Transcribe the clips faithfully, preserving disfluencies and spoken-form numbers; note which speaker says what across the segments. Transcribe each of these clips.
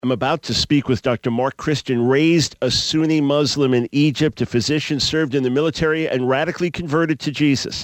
Speaker 1: I'm about to speak with Doctor Mark Christian, raised a Sunni Muslim in Egypt, a physician, served in the military, and radically converted to Jesus.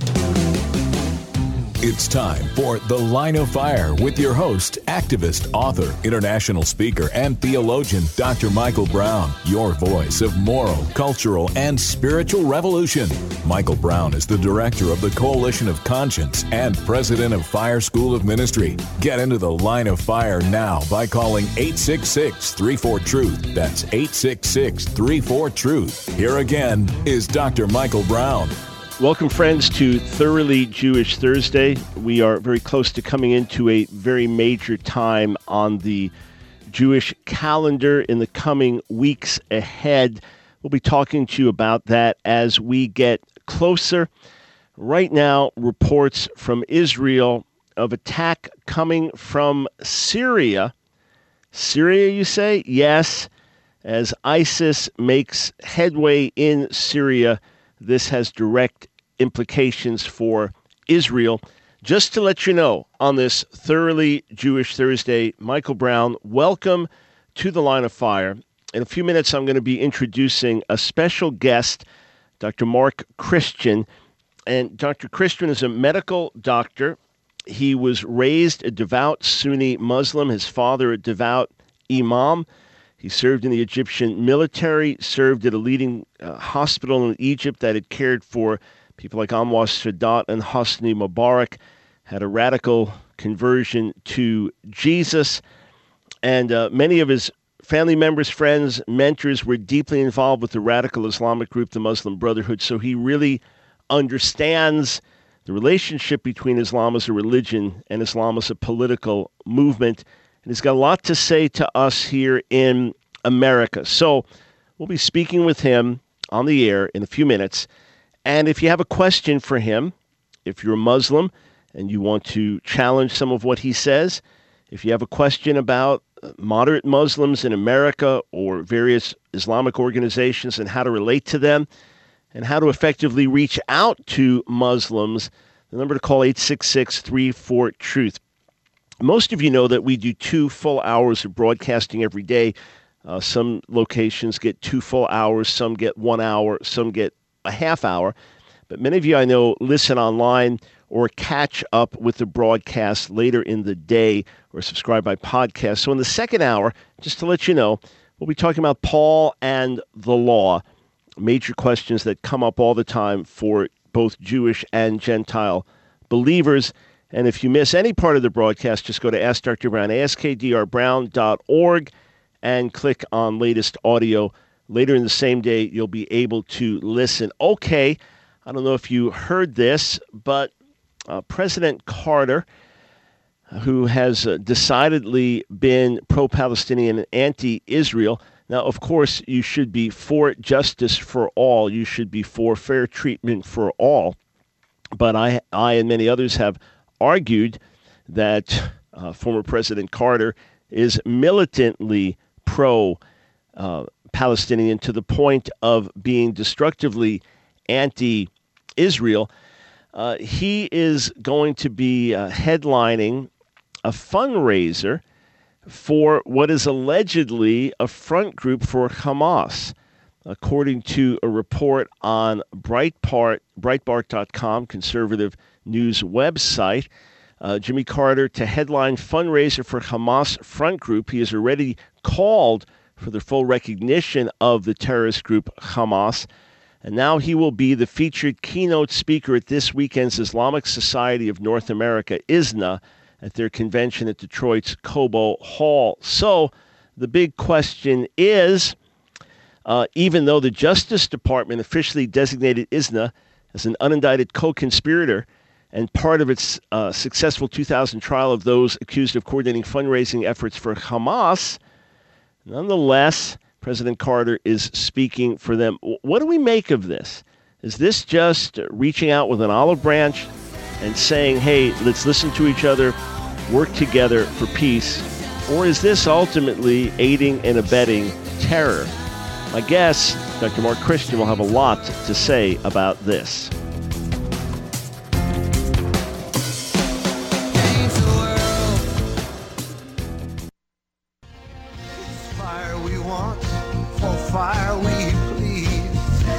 Speaker 2: It's time for The Line of Fire with your host, activist, author, international speaker, and theologian, Doctor Michael Brown, your voice of moral, cultural, and spiritual revolution. Michael Brown is the director of the Coalition of Conscience and president of Fire School of Ministry. Get into The Line of Fire now by calling eight six six, three four, truth. That's eight six six, three four, truth. Here again is Doctor Michael Brown.
Speaker 1: Welcome, friends, to Thoroughly Jewish Thursday. We are very close to coming into a very major time on the Jewish calendar in the coming weeks ahead. We'll be talking to you about that as we get closer. Right now, reports from Israel of attack coming from Syria. Syria, you say? Yes. As ISIS makes headway in Syria, this has direct implications for Israel. Just to let you know, on this Thoroughly Jewish Thursday, Michael Brown, welcome to the Line of Fire. In a few minutes, I'm going to be introducing a special guest, Doctor Mark Christian. And Doctor Christian is a medical doctor. He was raised a devout Sunni Muslim, his father a devout imam. He served in the Egyptian military, served at a leading uh, hospital in Egypt that had cared for people like Anwar Sadat and Hosni Mubarak, had a radical conversion to Jesus. And uh, many of his family members, friends, mentors were deeply involved with the radical Islamic group, the Muslim Brotherhood. So he really understands the relationship between Islam as a religion and Islam as a political movement. And he's got a lot to say to us here in America. So we'll be speaking with him on the air in a few minutes. And if you have a question for him, if you're a Muslim and you want to challenge some of what he says, if you have a question about moderate Muslims in America or various Islamic organizations and how to relate to them and how to effectively reach out to Muslims, the number to call eight six six, three four, truth. Most of you know that we do two full hours of broadcasting every day. Uh, some locations get two full hours, some get one hour, some get a half hour. But many of you I know listen online or catch up with the broadcast later in the day or subscribe by podcast. So in the second hour, just to let you know, we'll be talking about Paul and the law, major questions that come up all the time for both Jewish and Gentile believers. And if you miss any part of the broadcast, just go to Ask Doctor Brown, ask d r brown dot org, and click on latest audio. Later in the same day, you'll be able to listen. Okay, I don't know if you heard this, but uh, President Carter, who has uh, decidedly been pro-Palestinian and anti-Israel. Now, of course, you should be for justice for all. You should be for fair treatment for all. But I, I and many others have argued that uh, former President Carter is militantly pro uh, Palestinian to the point of being destructively anti-Israel. Uh, he is going to be uh, headlining a fundraiser for what is allegedly a front group for Hamas. According to a report on Breitbart, Breitbart dot com, conservative news website, uh, Jimmy Carter to headline fundraiser for Hamas front group. He has already called for the full recognition of the terrorist group Hamas. And now he will be the featured keynote speaker at this weekend's Islamic Society of North America, I S N A, at their convention at Detroit's Cobo Hall. So the big question is, uh, even though the Justice Department officially designated I S N A as an unindicted co-conspirator and part of its uh, successful two thousand trial of those accused of coordinating fundraising efforts for Hamas, nonetheless, President Carter is speaking for them. What do we make of this? Is this just reaching out with an olive branch and saying, hey, let's listen to each other, work together for peace? Or is this ultimately aiding and abetting terror? My guest, Doctor Mark Christian, will have a lot to say about this.
Speaker 3: fire we want, for fire we plead.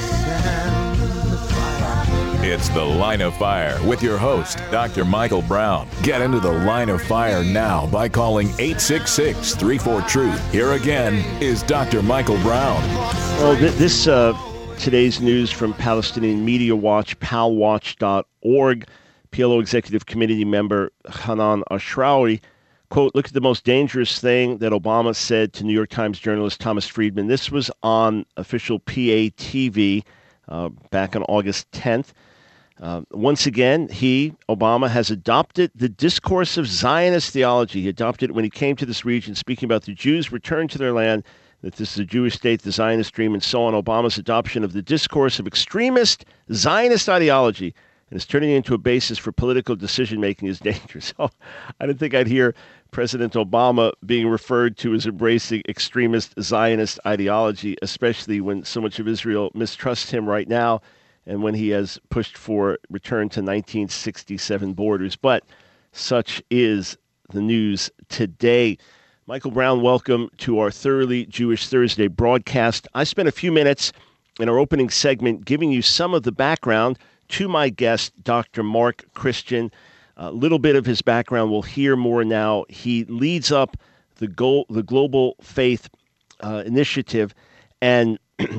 Speaker 3: Send the fire.
Speaker 2: It's The Line of Fire with your host, Doctor Michael Brown. Get into the Line of Fire now by calling eight six six, three four, TRUTH. Here again is Doctor Michael Brown.
Speaker 1: Well, th- this uh, today's news from Palestinian Media Watch, pal watch dot org. P L O Executive Committee member Hanan Ashrawi, quote, look at the most dangerous thing that Obama said to New York Times journalist Thomas Friedman. This was on official P A T V uh, back on August tenth. Uh, once again, he, Obama, has adopted the discourse of Zionist theology. He adopted it when he came to this region, speaking about the Jews' return to their land, that this is a Jewish state, the Zionist dream, and so on. Obama's adoption of the discourse of extremist Zionist ideology and is turning it into a basis for political decision-making is dangerous. Oh, I didn't think I'd hear President Obama being referred to as embracing extremist Zionist ideology, especially when so much of Israel mistrusts him right now and when he has pushed for return to nineteen sixty-seven borders. But such is the news today. Michael Brown, welcome to our Thoroughly Jewish Thursday broadcast. I spent a few minutes in our opening segment giving you some of the background to my guest, Doctor Mark Christian. A little bit of his background we'll hear more now. He leads up the goal, the Global Faith uh, Initiative, and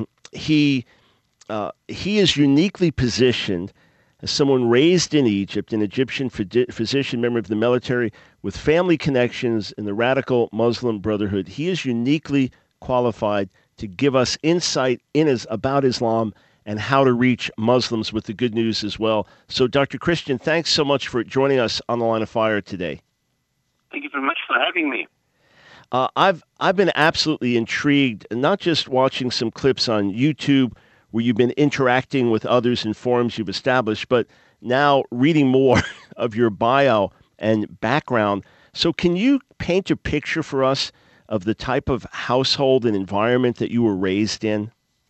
Speaker 1: he uh, he is uniquely positioned as someone raised in Egypt, an Egyptian physician, member of the military, with family connections in the radical Muslim Brotherhood. He is uniquely qualified to give us insight in his, about Islam and how to reach Muslims with the good news as well. So, Doctor Christian, thanks so much for joining us on the Line of Fire today.
Speaker 4: Thank you very much for having me.
Speaker 1: Uh, I've I've been absolutely intrigued, not just watching some clips on YouTube where you've been interacting with others in forums you've established, but now reading more of your bio and background. So can you paint a picture for us of the type of household and environment that you were raised in?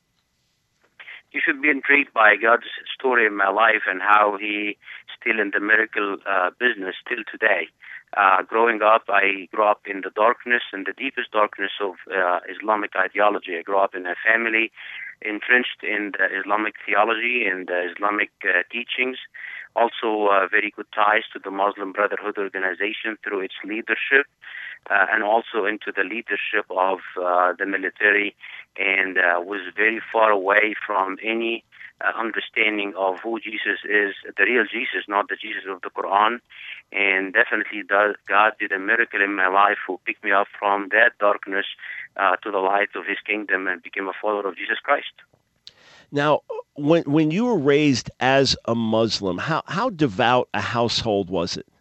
Speaker 4: You should be intrigued by God's story in my life and how He still in the miracle uh, business still today. Uh, growing up, I grew up in the darkness, in the deepest darkness of uh, Islamic ideology. I grew up in a family entrenched in the Islamic theology and the Islamic uh, teachings. Also, uh, very good ties to the Muslim Brotherhood organization through its leadership, uh, and also into the leadership of uh, the military, and uh, was very far away from any uh, understanding of who Jesus is, the real Jesus, not the Jesus of the Quran. And definitely God did a miracle in my life who picked me up from that darkness uh, to the light of His kingdom and became a follower of Jesus Christ.
Speaker 1: Now, when when you were raised as a Muslim, how, how devout a household was it?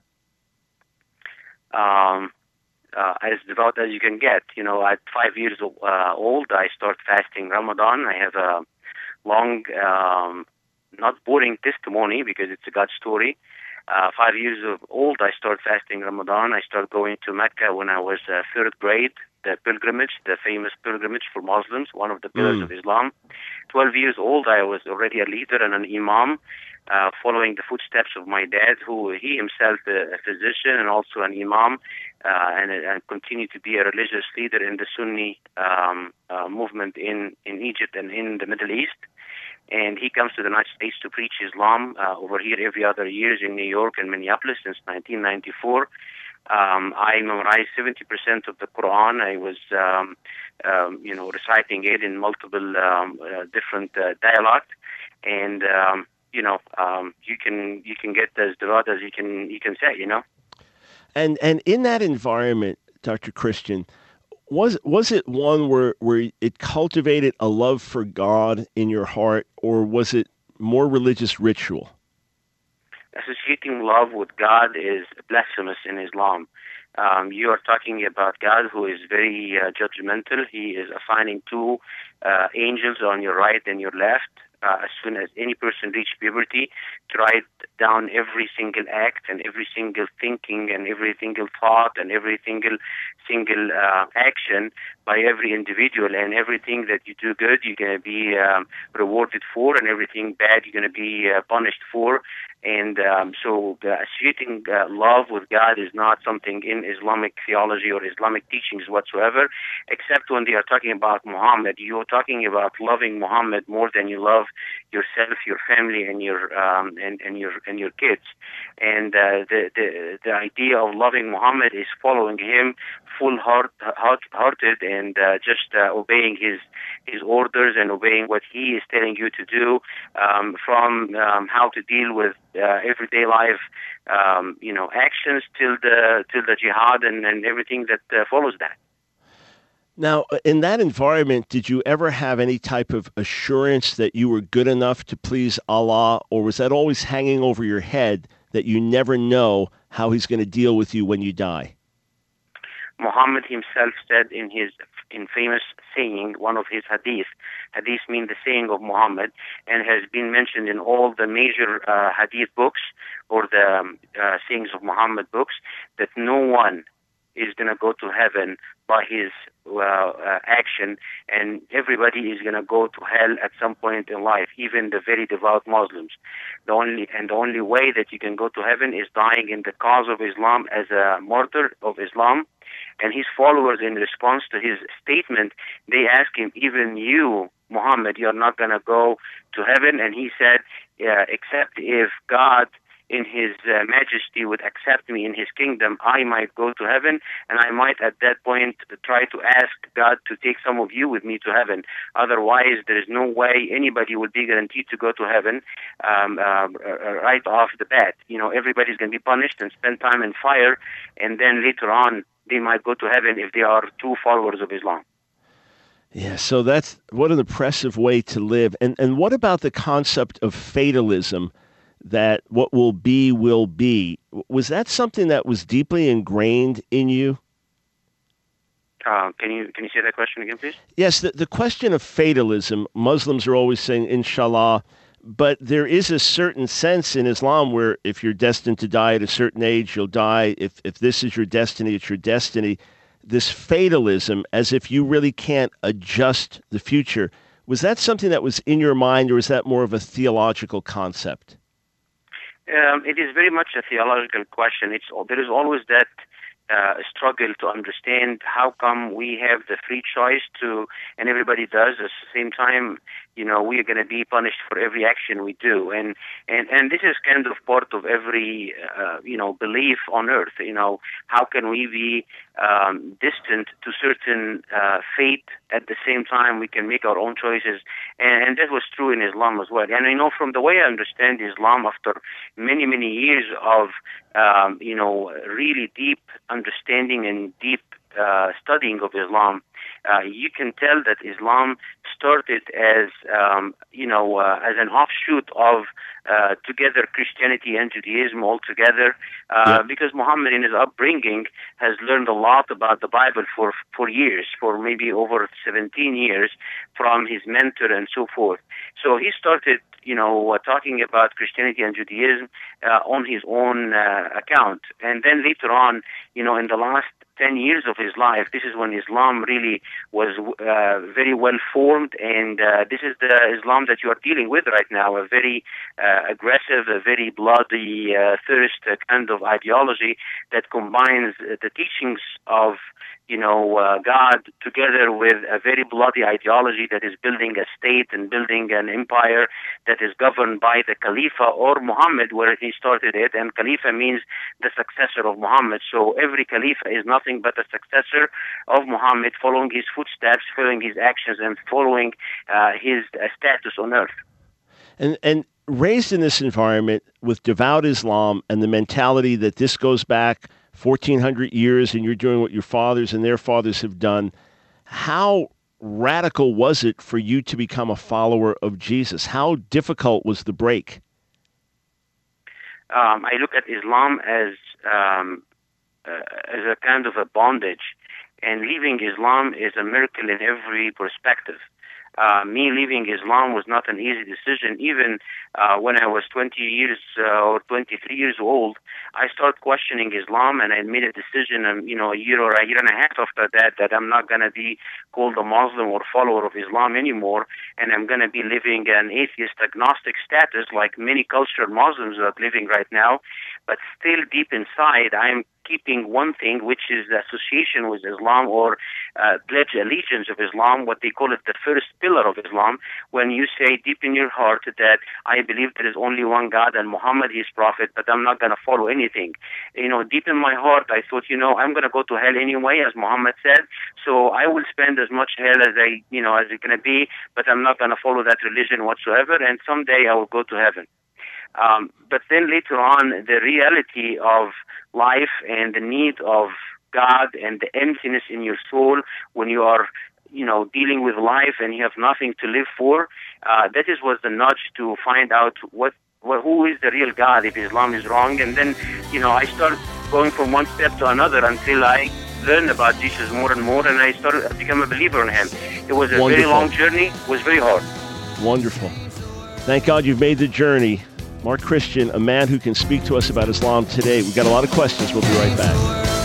Speaker 4: Um, uh, as devout as you can get. You know, at five years uh, old, I start fasting Ramadan. I have a long, um, not boring testimony because it's a God story. Uh, five years of old, I start fasting Ramadan. I start going to Mecca when I was uh, third grade, the pilgrimage, the famous pilgrimage for Muslims, one of the pillars mm. of Islam. Twelve years old, I was already a leader and an imam, uh, following the footsteps of my dad, who he himself a, a physician and also an imam, uh, and, and continued to be a religious leader in the Sunni um, uh, movement in, in Egypt and in the Middle East. And he comes to the United States to preach Islam uh, over here every other year in New York and Minneapolis since nineteen ninety-four. Um, I memorized seventy percent of the Quran. I was, um, um, you know, reciting it in multiple um, uh, different uh, dialects. And, um, you know, um, you can you can get as devout as you can, you can say, you know.
Speaker 1: And, and in that environment, Doctor Christian, Was was it one where, where it cultivated a love for God in your heart, or was it more religious ritual?
Speaker 4: Associating love with God is blasphemous in Islam. Um, you are talking about God who is very uh, judgmental. He is assigning two uh, angels on your right and your left, uh, as soon as any person reached puberty, to write down every single act and every single thinking and every single thought and every single single uh, action by every individual, and everything that you do good, you're going to be um, rewarded for, and everything bad, you're going to be uh, punished for. And um, so uh, associating uh, love with God is not something in Islamic theology or Islamic teachings whatsoever, except when they are talking about Muhammad. You're talking about loving Muhammad more than you love yourself, your family, and your um, and, and your and your kids. And uh, the, the the idea of loving Muhammad is following him full heart, heart hearted and uh, just uh, obeying his his orders and obeying what he is telling you to do, um, from um, how to deal with uh, everyday life, um, you know, actions till the till the jihad and, and everything that uh, follows that.
Speaker 1: Now, in that environment, did you ever have any type of assurance that you were good enough to please Allah, or was that always hanging over your head that you never know how he's going to deal with you when you die?
Speaker 4: Muhammad himself said in his in famous saying, one of his hadith, hadith mean the saying of Muhammad, and has been mentioned in all the major uh, hadith books or the um, uh, sayings of Muhammad books, that no one is going to go to heaven by his uh, uh, action, and everybody is going to go to hell at some point in life, even the very devout Muslims. The only and the only way that you can go to heaven is dying in the cause of Islam as a martyr of Islam. And his followers, in response to his statement, they asked him, even you, Muhammad, you're not going to go to heaven? And he said, yeah, except if God in his uh, majesty would accept me in his kingdom, I might go to heaven, and I might at that point try to ask God to take some of you with me to heaven. Otherwise, there is no way anybody would be guaranteed to go to heaven um, uh, right off the bat. You know, everybody's going to be punished and spend time in fire, and then later on, they might go to heaven if they are true followers of Islam.
Speaker 1: Yeah, so that's what an impressive way to live. And and what about the concept of fatalism, that what will be will be? Was that something that was deeply ingrained in you?
Speaker 4: Uh, can you can you say that question again, please?
Speaker 1: Yes, the, the question of fatalism, Muslims are always saying, inshallah, but there is a certain sense in Islam where if you're destined to die at a certain age, you'll die. If if this is your destiny, it's your destiny. This fatalism, as if you really can't adjust the future. Was that something that was in your mind, or is that more of a theological concept?
Speaker 4: Um, it is very much a theological question. It's there is always that uh, struggle to understand how come we have the free choice to, and everybody does. At the same time, you know, we are going to be punished for every action we do, and and and this is kind of part of every uh, you know belief on earth. You know, how can we be um, distant to certain uh, fate at the same time we can make our own choices, and, and that was true in Islam as well. And I know from the way I understand Islam, after many many years of um, you know really deep understanding and deep uh, studying of Islam, uh, you can tell that Islam started as um, you know uh, as an offshoot of uh, together Christianity and Judaism all together, uh, yeah. because Muhammad in his upbringing has learned a lot about the Bible for for years, for maybe over seventeen years, from his mentor and so forth. So he started you know uh, talking about Christianity and Judaism uh, on his own uh, account, and then later on, you know, in the last ten years of his life, this is when Islam really was uh, very well formed, and uh, this is the Islam that you are dealing with right now, a very uh, aggressive, a very bloody, uh, thirst kind of ideology that combines the teachings of you know, uh, God together with a very bloody ideology that is building a state and building an empire that is governed by the Khalifa or Muhammad, where he started it. And Khalifa means the successor of Muhammad. So every Khalifa is nothing but a successor of Muhammad, following his footsteps, following his actions, and following uh, his uh, status on earth.
Speaker 1: And and raised in this environment with devout Islam and the mentality that this goes back fourteen hundred years and you're doing what your fathers and their fathers have done, how radical was it for you to become a follower of Jesus? How difficult was the break?
Speaker 4: Um, I look at Islam as um, uh, as a kind of a bondage, and leaving Islam is a miracle in every perspective. Uh, me leaving Islam was not an easy decision. Even uh, when I was twenty years uh, or twenty-three years old, I started questioning Islam, and I made a decision, um, you know, a year or a year and a half after that, that I'm not going to be called a Muslim or follower of Islam anymore, and I'm going to be living an atheist agnostic status like many cultured Muslims are living right now. But still deep inside, I'm keeping one thing, which is the association with Islam, or uh, pledge allegiance of Islam, what they call it the first pillar of Islam, when you say deep in your heart that I believe there is only one God and Muhammad is prophet, but I'm not going to follow anything. You know, deep in my heart, I thought, you know, I'm going to go to hell anyway, as Muhammad said, so I will spend as much hell as I, you know, as it's going to be, but I'm not going to follow that religion whatsoever, and someday I will go to heaven. Um, but then later on, the reality of life and the need of God and the emptiness in your soul when you are, you know, dealing with life and you have nothing to live for, uh, that is was the nudge to find out what, what, who is the real God if Islam is wrong. And then, you know, I started going from one step to another until I learned about Jesus more and more, and I started to become a believer in him. It was a Wonderful. very long journey. It was very hard.
Speaker 1: Wonderful. Thank God you've made the journey. Mark Christian, a man who can speak to us about Islam today. We've got a lot of questions. We'll be right back.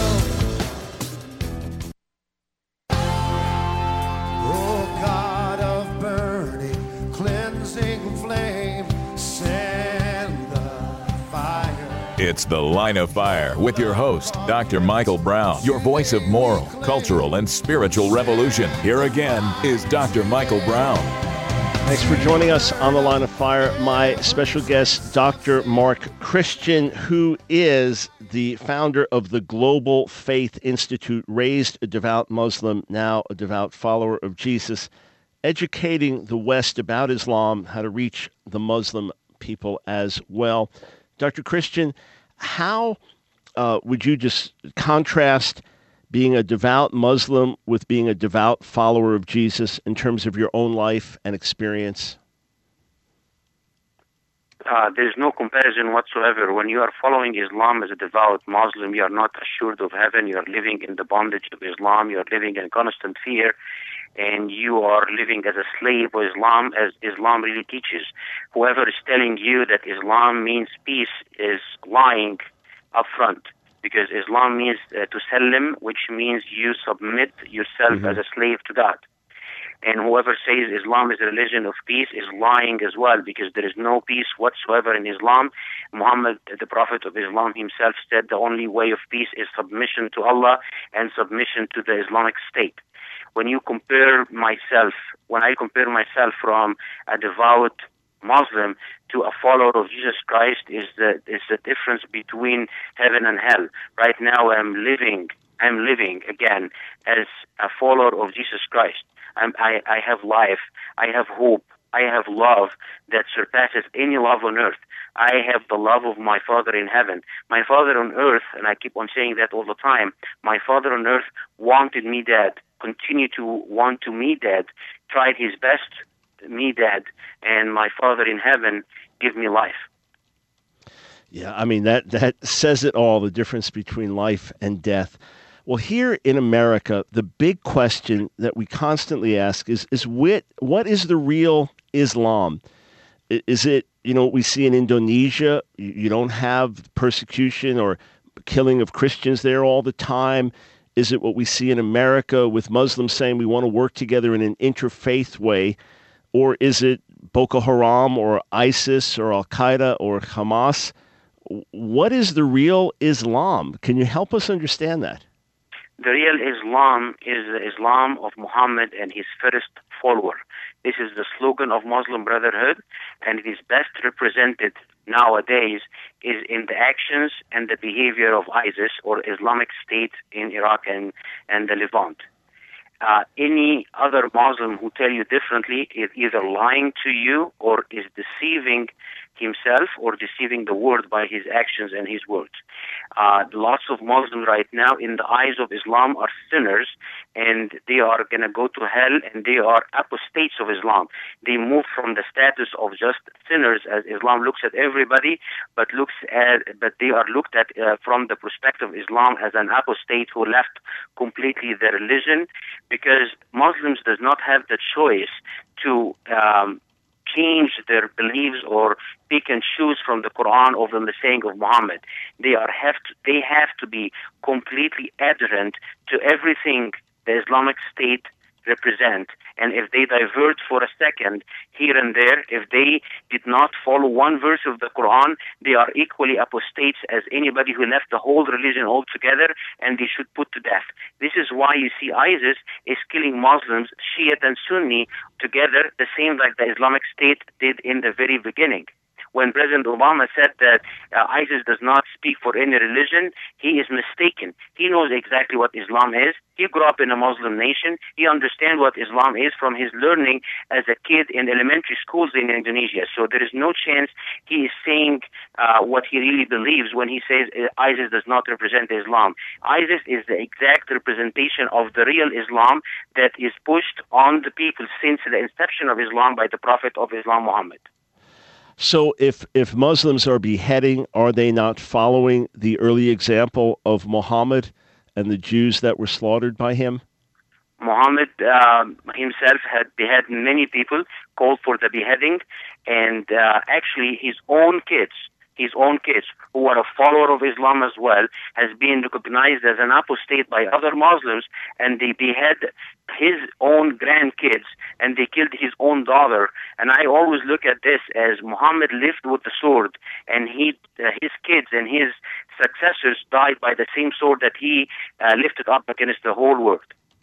Speaker 3: Oh, God of burning, cleansing flame, send the fire.
Speaker 2: It's The Line of Fire with your host, Doctor Michael Brown, your voice of moral, cultural, and spiritual revolution. Here again is Doctor Michael Brown.
Speaker 1: Thanks for joining us on The Line of Fire. My special guest, Doctor Mark Christian, who is the founder of the Global Faith Institute, raised a devout Muslim, now a devout follower of Jesus, educating the West about Islam, how to reach the Muslim people as well. Doctor Christian, how uh, would you just contrast being a devout Muslim with being a devout follower of Jesus in terms of your own life and experience?
Speaker 4: Uh, there's no comparison whatsoever. When you are following Islam as a devout Muslim, you are not assured of heaven. You are living in the bondage of Islam. You are living in constant fear, and you are living as a slave of Islam, as Islam really teaches. Whoever is telling you that Islam means peace is lying up front. Because Islam means uh, to sallim, which means you submit yourself mm-hmm. as a slave to God. And whoever says Islam is a religion of peace is lying as well, because there is no peace whatsoever in Islam. Muhammad, the Prophet of Islam himself, said the only way of peace is submission to Allah and submission to the Islamic State. When you compare myself, when I compare myself from a devout Muslim to a follower of Jesus Christ, is the is the difference between heaven and hell. Right now, I'm living, I'm living again as a follower of Jesus Christ. I'm, I I have life, I have hope, I have love that surpasses any love on earth. I have the love of my Father in heaven. My Father on earth, and I keep on saying that all the time, my Father on earth wanted me dead, continue to want to me dead, tried his best me dead, and my Father in heaven give me life.
Speaker 1: Yeah, I mean, that, that says it all, the difference between life and death. Well, here in America, the big question that we constantly ask is, is what, what is the real Islam? Is it, you know, what we see in Indonesia? You don't have persecution or killing of Christians there all the time. Is it what we see in America with Muslims saying we want to work together in an interfaith way? Or is it Boko Haram or ISIS or Al-Qaeda or Hamas? What is the real Islam? Can you help us understand that?
Speaker 4: The real Islam is the Islam of Muhammad and his first follower. This is the slogan of Muslim Brotherhood, and it is best represented nowadays is in the actions and the behavior of ISIS or Islamic State in Iraq and, and the Levant. Uh, any other Muslim who tell you differently is either lying to you or is deceiving himself or deceiving the world by his actions and his words. Uh, lots of Muslims right now, in the eyes of Islam, are sinners, and they are going to go to hell, and they are apostates of Islam. They move from the status of just sinners, as Islam looks at everybody, but looks at, but they are looked at uh, from the perspective of Islam as an apostate who left completely their religion, because Muslims does not have the choice to um, change their beliefs or pick and choose from the Quran or from the saying of Muhammad. They are have to, they have to be completely adherent to everything the Islamic State represent. And if they divert for a second here and there, if they did not follow one verse of the Quran, they are equally apostates as anybody who left the whole religion altogether, and they should put to death. This is why you see ISIS is killing Muslims, Shiite and Sunni together, the same like the Islamic State did in the very beginning. When President Obama said that uh, ISIS does not speak for any religion, he is mistaken. He knows exactly what Islam is. He grew up in a Muslim nation. He understands what Islam is from his learning as a kid in elementary schools in Indonesia. So there is no chance he is saying uh, what he really believes when he says uh, ISIS does not represent Islam. ISIS is the exact representation of the real Islam that is pushed on the people since the inception of Islam by the Prophet of Islam, Muhammad.
Speaker 1: So if, if Muslims are beheading, are they not following the early example of Muhammad and the Jews that were slaughtered by him?
Speaker 4: Muhammad uh, himself had beheaded many people, called for the beheading, and uh, actually his own kids, his own kids, who are a follower of Islam as well, has been recognized as an apostate by other Muslims, and they behead his own grandkids, and they killed his own daughter. And I always look at this as Muhammad lived with the sword, and he, uh, his kids and his successors died by the same sword that he uh, lifted up against the whole world.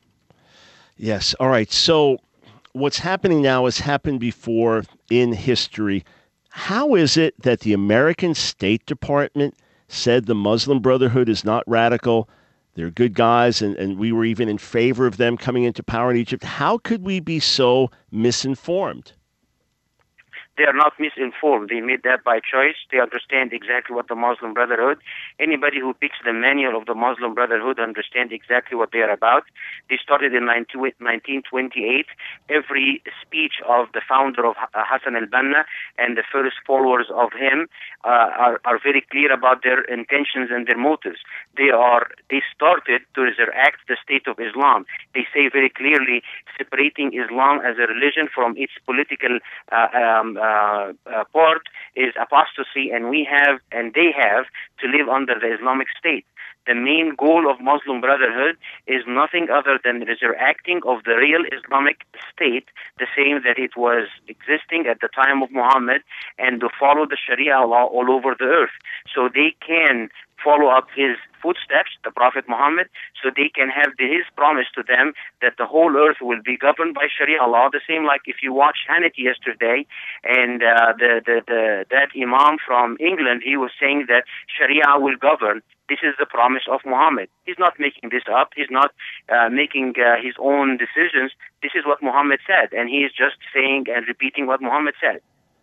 Speaker 1: Yes. All right. So what's happening now has happened before in history. How is it that the American State Department said the Muslim Brotherhood is not radical, they're good guys, and, and we were even in favor of them coming into power in Egypt? How could we be so misinformed?
Speaker 4: They are not misinformed. They made that by choice. They understand exactly what the Muslim Brotherhood. Anybody who picks the manual of the Muslim Brotherhood understands exactly what they are about. They started in nineteen twenty-eight. Every speech of the founder of Hassan al-Banna and the first followers of him uh, are, are very clear about their intentions and their motives. They are they started to resurrect the State of Islam. They say very clearly separating Islam as a religion from its political uh, um, Uh, uh, part is apostasy, and we have, and they have, to live under the Islamic State. The main goal of Muslim Brotherhood is nothing other than resurrecting of the real Islamic State, the same that it was existing at the time of Muhammad, and to follow the Sharia law all over the earth. So they can follow up his footsteps, the Prophet Muhammad, so they can have the, his promise to them that the whole earth will be governed by Sharia law. The same like if you watch Hannity yesterday, and uh, the, the, the that Imam from England, he was saying that Sharia will govern. This is the promise of Muhammad. He's not making this up. He's not uh, making uh, his own decisions. This is what Muhammad said, and he is just saying and repeating what Muhammad said.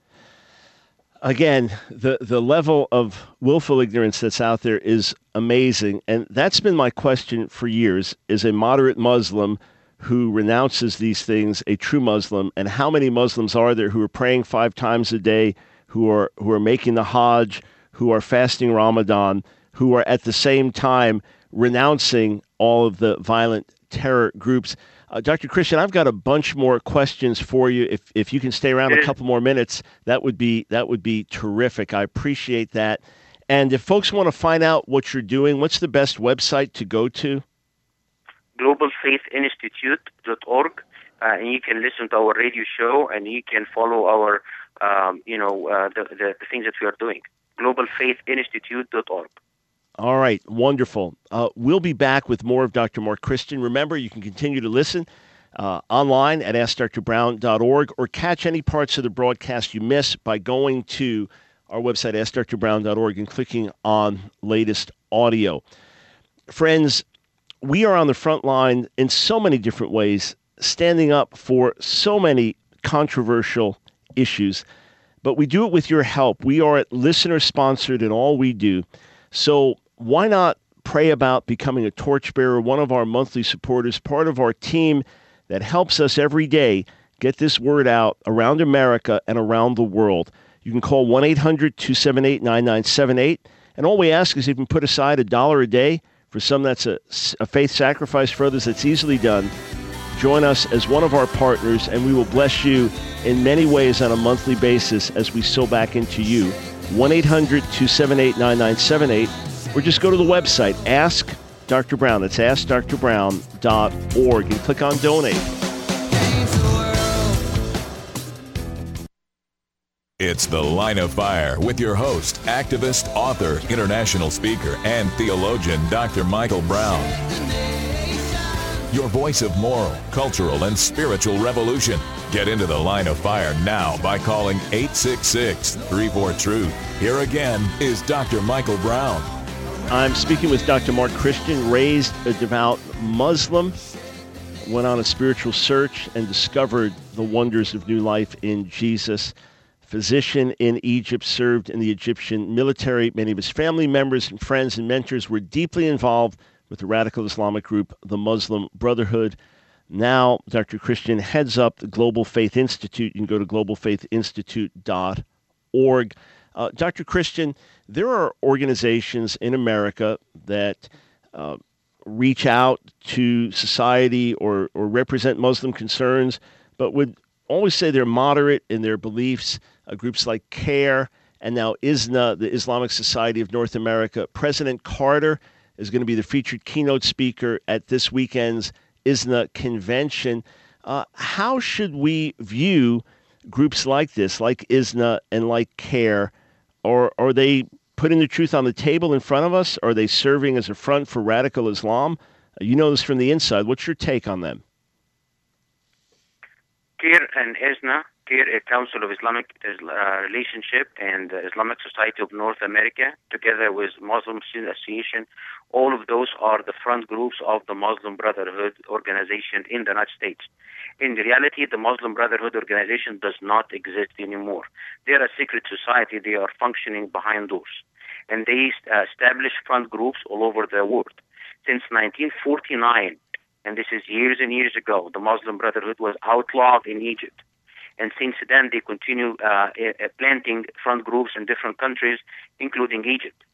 Speaker 1: Again, the, the level of willful ignorance that's out there is amazing. And that's been my question for years, is a moderate Muslim who renounces these things a true Muslim? And how many Muslims are there who are praying five times a day, who are who are making the Hajj, who are fasting Ramadan, who are at the same time renouncing all of the violent terror groups? Uh, Doctor Christian, I've got a bunch more questions for you. If if you can stay around a couple more minutes, that would be that would be terrific. I appreciate that. And if folks want to find out what you're doing, what's the best website to go to?
Speaker 4: global faith institute dot org, uh, and you can listen to our radio show, and you can follow our, um, you know, uh, the, the the things that we are doing. global faith institute dot org.
Speaker 1: All right, wonderful. Uh, we'll be back with more of Doctor Mark Christian. Remember, you can continue to listen uh, online at ask dr brown dot org or catch any parts of the broadcast you miss by going to our website, ask dr brown dot org, and clicking on latest audio. Friends, we are on the front line in so many different ways, standing up for so many controversial issues, but we do it with your help. We are listener-sponsored in all we do. So why not pray about becoming a torchbearer, one of our monthly supporters, part of our team that helps us every day get this word out around America and around the world. You can call one eight hundred two seven eight nine nine seven eight, and all we ask is you can put aside a dollar a day. For some, that's a, a faith sacrifice. For others, that's easily done. join us as one of our partners, and we will bless you in many ways on a monthly basis as we sow back into you. one eight hundred two seven eight nine nine seven eight, or just go to the website, Ask Doctor Brown. That's ask dr brown dot org, and click on Donate.
Speaker 2: It's The Line of Fire with your host, activist, author, international speaker, and theologian, Doctor Michael Brown. Your voice of moral, cultural, and spiritual revolution. Get into The Line of Fire now by calling eight six six, three four, truth. Here again is Doctor Michael Brown.
Speaker 1: I'm speaking with Doctor Mark Christian, raised a devout Muslim, went on a spiritual search and discovered the wonders of new life in Jesus. Physician in Egypt, served in the Egyptian military. Many of his family members and friends and mentors were deeply involved with the radical Islamic group, the Muslim Brotherhood. Now, Doctor Christian heads up the Global Faith Institute. You can go to global faith institute dot org. Uh, Doctor Christian, there are organizations in America that uh, reach out to society or, or represent Muslim concerns, but would always say they're moderate in their beliefs. Uh, groups like CARE and now I S N A, the Islamic Society of North America. President Carter is going to be the featured keynote speaker at this weekend's I S N A convention. Uh, how should we view groups like this, like I S N A and like CARE? Or are they putting the truth on the table in front of us? Are they serving as a front for radical Islam? Uh, you know this from the inside. What's your take on them?
Speaker 4: CARE and I S N A, CARE, a Council of Islamic uh, Relationship, and the Islamic Society of North America, together with Muslim Student Association, all of those are the front groups of the Muslim Brotherhood organization in the United States. In reality, the Muslim Brotherhood organization does not exist anymore. They are a secret society. They are functioning behind doors. And they uh, established front groups all over the world. Since nineteen forty-nine, and this is years and years ago, the Muslim Brotherhood was outlawed in Egypt. And since then, they continue uh, uh, planting front groups in different countries, including Egypt.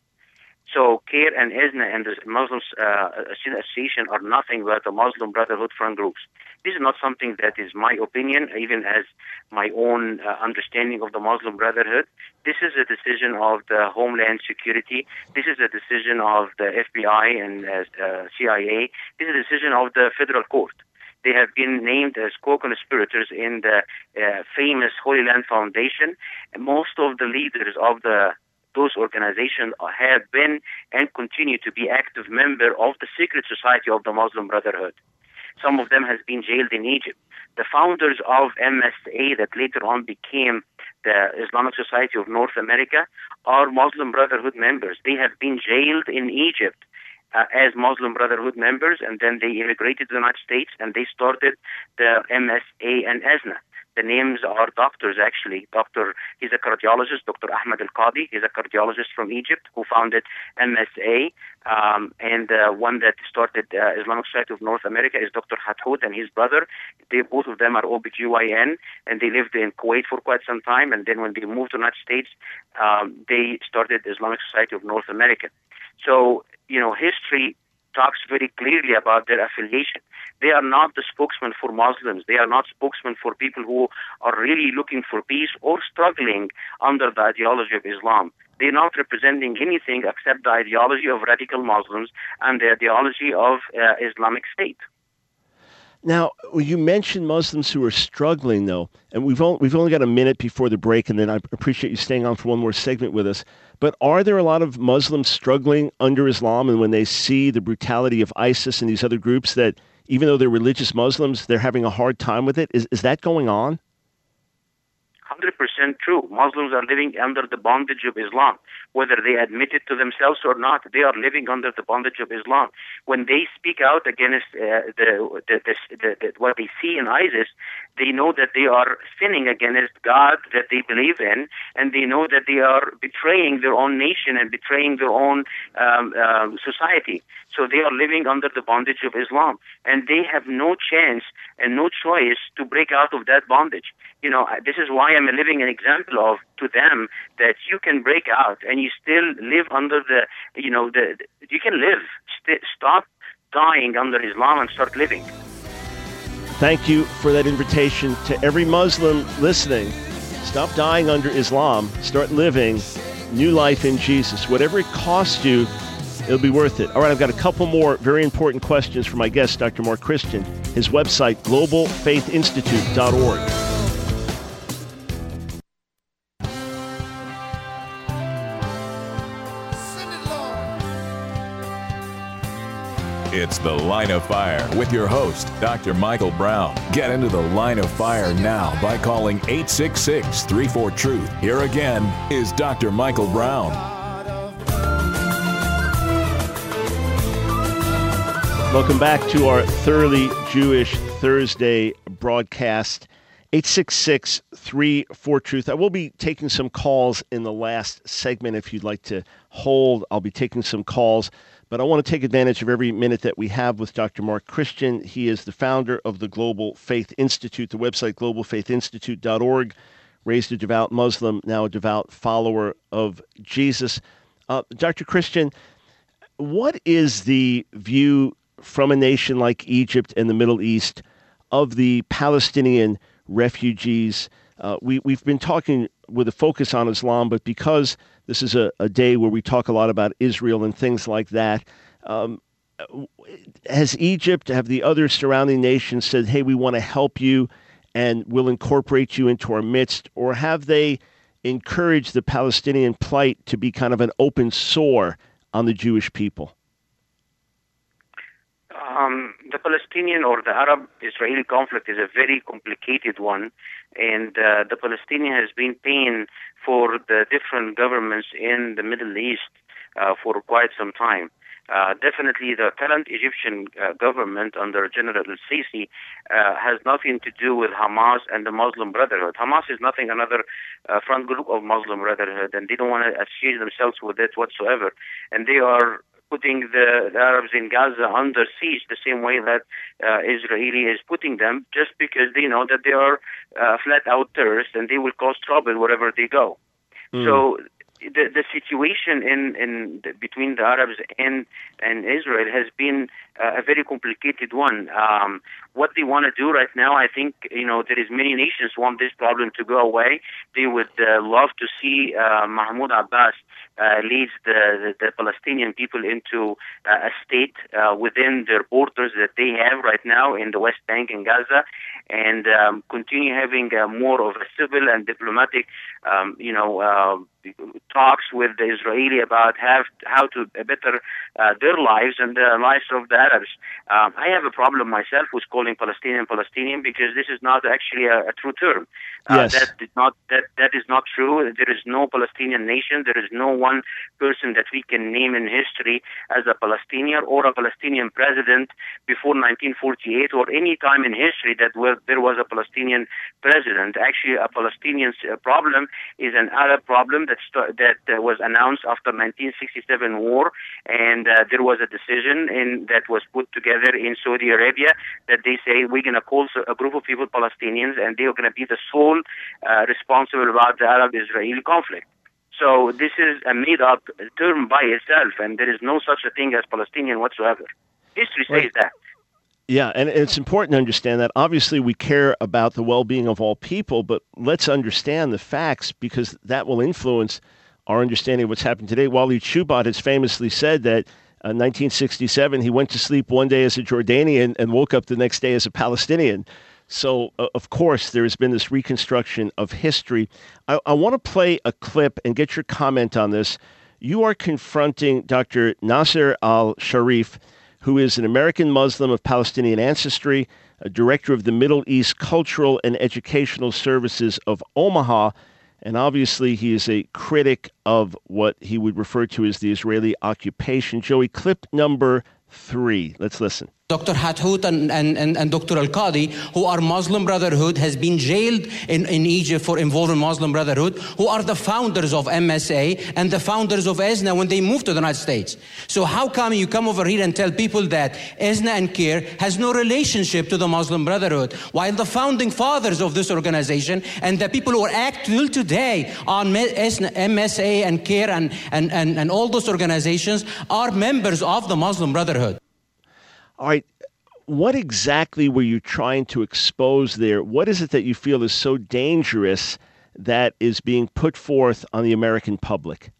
Speaker 4: So CARE and I S N A and the Muslim uh, Association are nothing but the Muslim Brotherhood front groups. This is not something that is my opinion, even as my own uh, understanding of the Muslim Brotherhood. This is a decision of the Homeland Security. This is a decision of the F B I and uh, uh, C I A. This is a decision of the federal court. They have been named as co-conspirators in the uh, famous Holy Land Foundation. And most of the leaders of the those organizations have been and continue to be active members of the secret society of the Muslim Brotherhood. Some of them has been jailed in Egypt. The founders of M S A that later on became the Islamic Society of North America are Muslim Brotherhood members. They have been jailed in Egypt Uh, as Muslim Brotherhood members, and then they immigrated to the United States, and they started the M S A and I S N A. The names are doctors, actually. Doctor, he's a cardiologist, Doctor Ahmed Al-Qadi. He's a cardiologist from Egypt who founded M S A. Um, and the uh, one that started uh, Islamic Society of North America is Doctor Hathout and his brother. They, both of them are O B G Y N, and they lived in Kuwait for quite some time. And then when they moved to the United States, um, they started the Islamic Society of North America. So, you know, history talks very clearly about their affiliation. They are not the spokesman for Muslims. They are not spokesmen for people who are really looking for peace or struggling under the ideology of Islam. They're not representing anything except the ideology of radical Muslims and the ideology of uh, Islamic State.
Speaker 1: Now, you mentioned Muslims who are struggling, though, and we've only, we've only got a minute before the break, and then I appreciate you staying on for one more segment with us. But are there a lot of Muslims struggling under Islam, and when they see the brutality of ISIS and these other groups, that even though they're religious Muslims, they're having a hard time with it? Is, is that going on?
Speaker 4: one hundred percent true. Muslims are living under the bondage of Islam. Whether they admit it to themselves or not, they are living under the bondage of Islam. When they speak out against uh, the, the, the, the, the what they see in ISIS, they know that they are sinning against God that they believe in, and they know that they are betraying their own nation and betraying their own um, uh, society. So they are living under the bondage of Islam, and they have no chance and no choice to break out of that bondage. You know, this is why I'm a living an example of to them that you can break out and you still live under the, you know, the, you can live. St- stop dying under Islam and start living.
Speaker 1: Thank you for that invitation to every Muslim listening. Stop dying under Islam. Start living new life in Jesus. Whatever it costs you, it'll be worth it. All right, I've got a couple more very important questions for my guest, Doctor Mark Christian. His website, global faith institute dot org.
Speaker 2: It's The Line of Fire with your host, Doctor Michael Brown. Get into the Line of Fire now by calling eight six six, three four, truth. Here again is Doctor Michael Brown.
Speaker 1: Welcome back to our Thoroughly Jewish Thursday broadcast. eight six six, three four, truth. I will be taking some calls in the last segment. If you'd like to hold, I'll be taking some calls. But I want to take advantage of every minute that we have with Doctor Mark Christian. He is the founder of the Global Faith Institute, the website global faith institute dot org, raised a devout Muslim, now a devout follower of Jesus. Uh, Doctor Christian, what is the view from a nation like Egypt and the Middle East of the Palestinian refugees? Uh, we, we've been talking with a focus on Islam, but because this is a, a day where we talk a lot about Israel and things like that, um, has Egypt, have the other surrounding nations said, hey, we want to help you and we'll incorporate you into our midst? Or have they encouraged the Palestinian plight to be kind of an open sore on the Jewish people?
Speaker 4: Um, the Palestinian or the Arab-Israeli conflict is a very complicated one, and uh, the Palestinian has been paying for the different governments in the Middle East uh, for quite some time. Uh, definitely the current Egyptian uh, government under General al-Sisi uh, has nothing to do with Hamas and the Muslim Brotherhood. Hamas is nothing another uh, front group of Muslim Brotherhood, and they don't want to associate themselves with it whatsoever. And they are putting the, the Arabs in Gaza under siege the same way that uh, Israeli is putting them, just because they know that they are uh, flat-out terrorists and they will cause trouble wherever they go. Mm. So the the situation in, in the, between the Arabs and, and Israel has been uh, a very complicated one. Um, what they want to do right now, I think, you know, there is many nations want this problem to go away. They would uh, love to see uh, Mahmoud Abbas Uh, leads the, the, the Palestinian people into uh, a state uh, within their borders that they have right now in the West Bank and Gaza, and um, continue having uh, more of a civil and diplomatic, um, you know, uh, talks with the Israeli about have, how to better uh, their lives and the lives of the Arabs. Um, I have a problem myself with calling Palestinian Palestinian because this is not actually a, a true term. Uh,
Speaker 1: yes.
Speaker 4: That is not that that is not true. There is no Palestinian nation. There is no one person that we can name in history as a Palestinian or a Palestinian president before nineteen forty-eight or any time in history that was, there was a Palestinian president. Actually, a Palestinian problem is an Arab problem that st- that uh, was announced after nineteen sixty-seven war, and uh, there was a decision in, that was put together in Saudi Arabia that they say we're going to call a group of people Palestinians, and they're going to be the sole uh, responsible about the Arab-Israeli conflict. So this is a made-up term by itself, and there is no such a thing as Palestinian whatsoever. History says
Speaker 1: right.
Speaker 4: that.
Speaker 1: Yeah, and it's important to understand that. Obviously, we care about the well-being of all people, but let's understand the facts because that will influence our understanding of what's happened today. Walid Shoebat has famously said that in uh, nineteen sixty-seven, he went to sleep one day as a Jordanian and woke up the next day as a Palestinian. So, uh, of course, there has been this reconstruction of history. I, I want to play a clip and get your comment on this. You are confronting Doctor Nasser al-Sharif, who is an American Muslim of Palestinian ancestry, a director of the Middle East Cultural and Educational Services of Omaha, and obviously he is a critic of what he would refer to as the Israeli occupation. Joey, clip number three. Let's listen.
Speaker 5: Doctor Hathout and, and, and, and Doctor Al-Qadi, who are Muslim Brotherhood, has been jailed in, in Egypt for involving Muslim Brotherhood, who are the founders of M S A and the founders of E S N A when they moved to the United States. So how come you come over here and tell people that E S N A and CARE has no relationship to the Muslim Brotherhood, while the founding fathers of this organization and the people who are active today on M S A and CARE and, and, and, and all those organizations are members of the Muslim Brotherhood?
Speaker 1: All right. what exactly were you trying to expose there? What is it that you feel is so dangerous that is being put forth on the American public?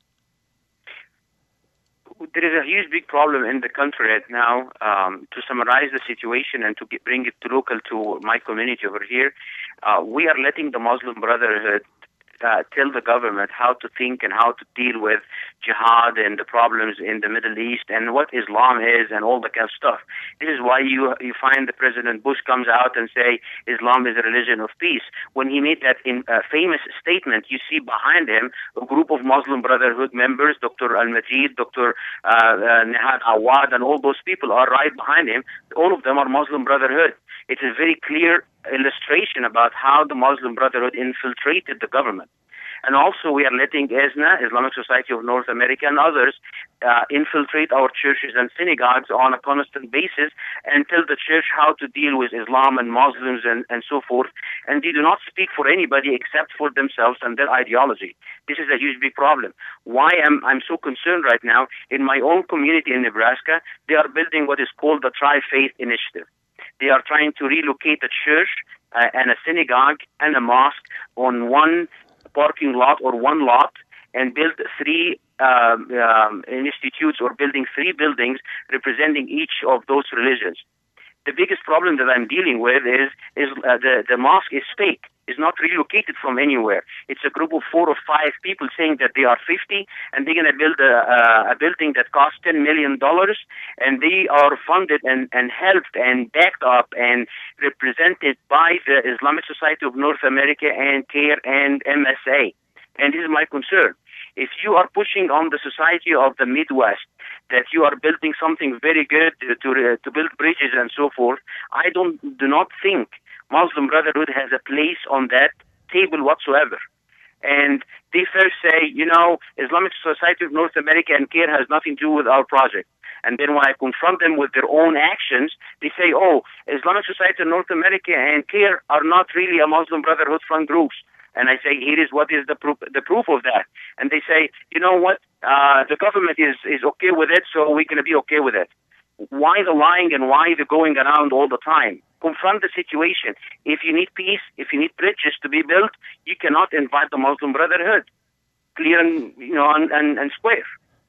Speaker 4: There is a huge, big problem in the country right now. Um, to summarize the situation and to get, bring it to local to my community over here, uh, we are letting the Muslim Brotherhood Uh, tell the government how to think and how to deal with jihad and the problems in the Middle East and what Islam is and all that kind of stuff. This is why you you find the President Bush comes out and say Islam is a religion of peace. When he made that in, uh, famous statement, you see behind him a group of Muslim Brotherhood members, Doctor Al-Majid, Doctor Uh, uh, Nihad Awad, and all those people are right behind him. All of them are Muslim Brotherhood. It's a very clear illustration about how the Muslim Brotherhood infiltrated the government. And also we are letting E S N A, Islamic Society of North America, and others uh, infiltrate our churches and synagogues on a constant basis and tell the church how to deal with Islam and Muslims and, and so forth. And they do not speak for anybody except for themselves and their ideology. This is a huge, big problem. Why am I'm so concerned right now? In my own community in Nebraska, they are building what is called the Tri-Faith Initiative. They are trying to relocate a church uh, and a synagogue and a mosque on one parking lot or one lot and build three um, um, institutes or building three buildings representing each of those religions. The biggest problem that I'm dealing with is is uh, the, the mosque is fake. It's not relocated from anywhere. It's a group of four or five people saying that they are fifty and they're going to build a, a, a building that costs ten million dollars, and they are funded and, and helped and backed up and represented by the Islamic Society of North America and CARE and M S A. And this is my concern. If you are pushing on the society of the Midwest that you are building something very good to to, uh, to build bridges and so forth, I don't do not think Muslim Brotherhood has a place on that table whatsoever. And they first say, you know, Islamic Society of North America and CARE has nothing to do with our project. And then when I confront them with their own actions, they say, oh, Islamic Society of North America and CARE are not really a Muslim Brotherhood front groups. And I say, here is what is the proof, the proof of that. And they say, you know what, uh, the government is, is okay with it, so we're going to be okay with it. Why the lying and why the going around all the time? Confront the situation. If you need peace, if you need bridges to be built, you cannot invite the Muslim Brotherhood. Clear and, you know, and, and, and square.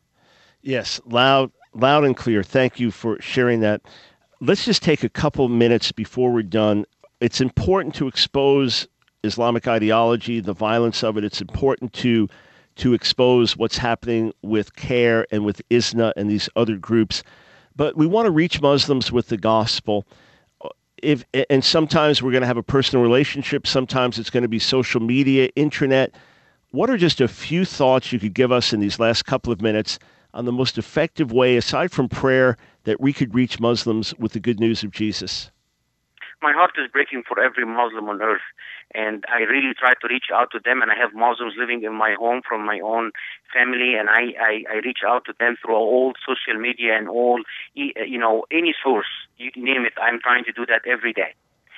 Speaker 1: Yes, loud, loud and clear. Thank you for sharing that. Let's just take a couple minutes before we're done. It's important to expose Islamic ideology, the violence of it. It's important to to expose what's happening with CARE and with I S N A and these other groups. But we want to reach Muslims with the gospel. If and sometimes we're going to have a personal relationship. Sometimes it's going to be social media, internet. What are just a few thoughts you could give us in these last couple of minutes on the most effective way, aside from prayer, that we could reach Muslims with the good news of Jesus?
Speaker 4: My heart is breaking for every Muslim on earth, and I really try to reach out to them, and I have Muslims living in my home from my own family, and I, I, I reach out to them through all social media and all, you know, any source, you name it, I'm trying to do that every day.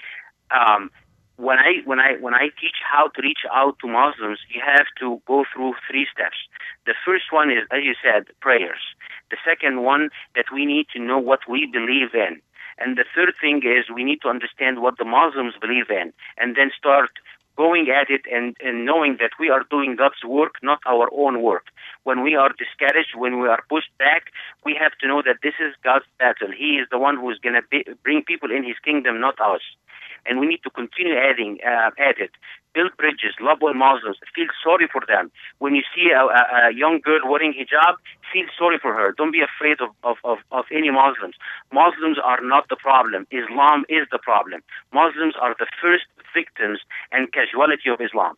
Speaker 4: Um, when I when I when I teach how to reach out to Muslims, you have to go through three steps. The first one is, as you said, prayers. The second one, that we need to know what we believe in. And the third thing is we need to understand what the Muslims believe in, and then start going at it and, and knowing that we are doing God's work, not our own work. When we are discouraged, when we are pushed back, we have to know that this is God's battle. He is the one who is going to bring people in His kingdom, not us. And we need to continue adding uh, at it. Build bridges, love all Muslims, feel sorry for them. When you see a, a, a young girl wearing hijab, feel sorry for her. Don't be afraid of, of, of, of any Muslims. Muslims are not the problem. Islam is the problem. Muslims are the first victims and casualty of Islam.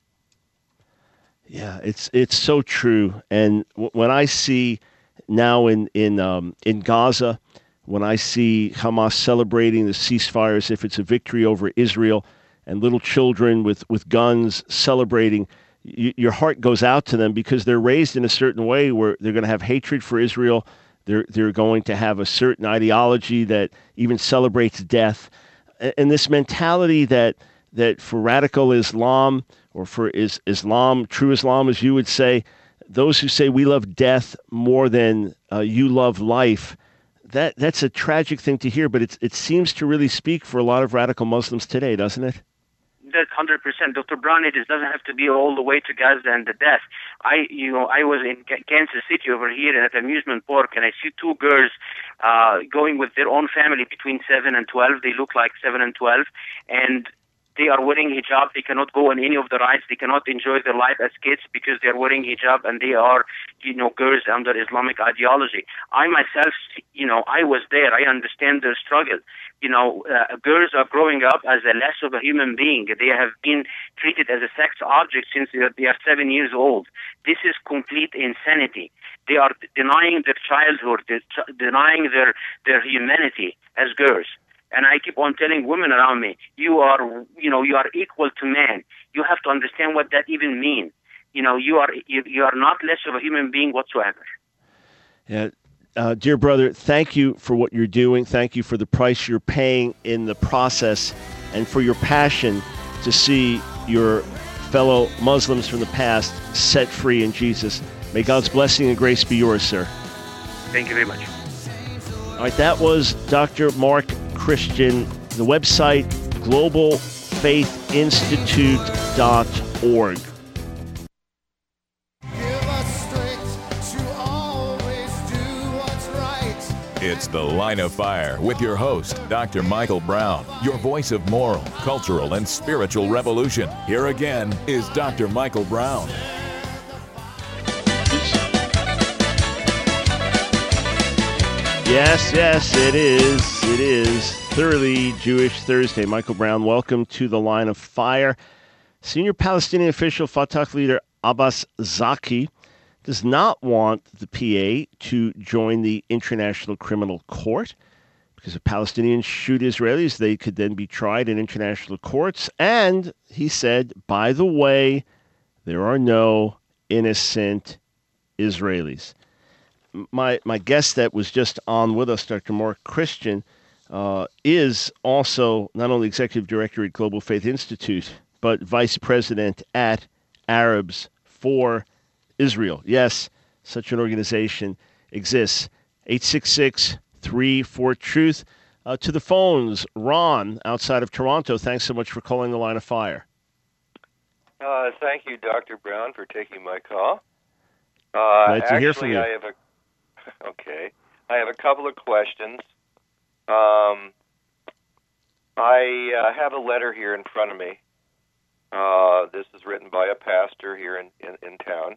Speaker 1: Yeah, it's it's so true. And w- when I see now in in um, in Gaza, when I see Hamas celebrating the ceasefire as if it's a victory over Israel, and little children with, with guns celebrating, y- your heart goes out to them because they're raised in a certain way where they're going to have hatred for Israel. They're they're going to have a certain ideology that even celebrates death, and, and this mentality that that for radical Islam or for is Islam, true Islam, as you would say, those who say we love death more than uh, you love life, that that's a tragic thing to hear, but it's, it seems to really speak for a lot of radical Muslims today, doesn't it?
Speaker 4: That's one hundred percent. Doctor Brown, it doesn't have to be all the way to Gaza and the death. I, you know, I was in Kansas City over here at amusement park, and I see two girls uh, going with their own family between seven and twelve. They look like seven and twelve, and they are wearing hijab. They cannot go on any of the rides. They cannot enjoy their life as kids because they are wearing hijab, and they are, you know, girls under Islamic ideology. I myself, you know, I was there. I understand their struggle. You know, uh, girls are growing up as a less of a human being. They have been treated as a sex object since they are seven years old. This is complete insanity. They are denying their childhood, denying their, their humanity as girls. And I keep on telling women around me, you are, you know, you are equal to man. You have to understand what that even means. You know, you are, you, you are not less of a human being whatsoever.
Speaker 1: Yeah. Uh, dear brother, thank you for what you're doing. Thank you for the price you're paying in the process and for your passion to see your fellow Muslims from the past set free in Jesus. May God's blessing and grace be yours, sir.
Speaker 4: Thank you very much.
Speaker 1: All right, that was Doctor Mark Christian. The website, global faith institute dot org.
Speaker 2: It's The Line of Fire with your host, Doctor Michael Brown, your voice of moral, cultural, and spiritual revolution. Here again is Doctor Michael Brown.
Speaker 1: Yes, yes, it is. It is Thoroughly Jewish Thursday. Michael Brown, welcome to The Line of Fire. Senior Palestinian official Fatah leader Abbas Zaki does not want the P A to join the International Criminal Court because if Palestinians shoot Israelis, they could then be tried in international courts. And he said, by the way, there are no innocent Israelis. My my guest that was just on with us, Doctor Mark Christian, uh, is also not only executive director at Global Faith Institute, but vice president at Arabs for Israel. Yes, such an organization exists. eight six six, three four, truth. Uh, to the phones, Ron, outside of Toronto, thanks so much for calling The Line of Fire.
Speaker 6: Uh, thank you, Doctor Brown, for taking my call. Uh,
Speaker 1: Glad to
Speaker 6: actually,
Speaker 1: hear from you.
Speaker 6: I have a okay. I have a couple of questions. Um, I uh, have a letter here in front of me. Uh, this is written by a pastor here in, in, in town.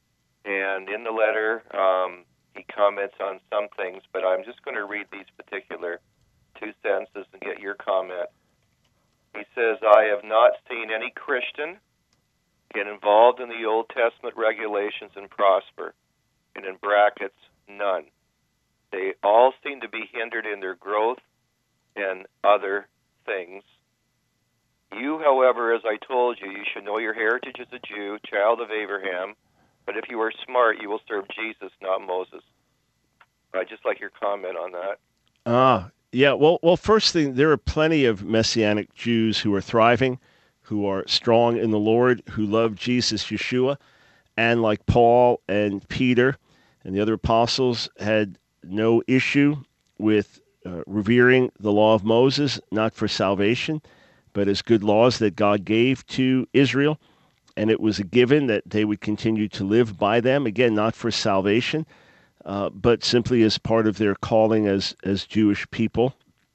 Speaker 6: And in the letter, um, he comments on some things, but I'm just going to read these particular two sentences and get your comment. He says, I have not seen any Christian get involved in the Old Testament regulations and prosper, and in brackets, none. They all seem to be hindered in their growth and other things. You, however, as I told you, you should know your heritage as a Jew, child of Abraham, but if you are smart, you will serve Jesus, not Moses. I'd just like your comment on that.
Speaker 1: Ah, yeah. Well, well. First thing, there are plenty of Messianic Jews who are thriving, who are strong in the Lord, who love Jesus, Yeshua, and like Paul and Peter and the other apostles had no issue with uh, revering the law of Moses, not for salvation, but as good laws that God gave to Israel. And it was a given that they would continue to live by them, again, not for salvation, uh, but simply as part of their calling as, as Jewish people.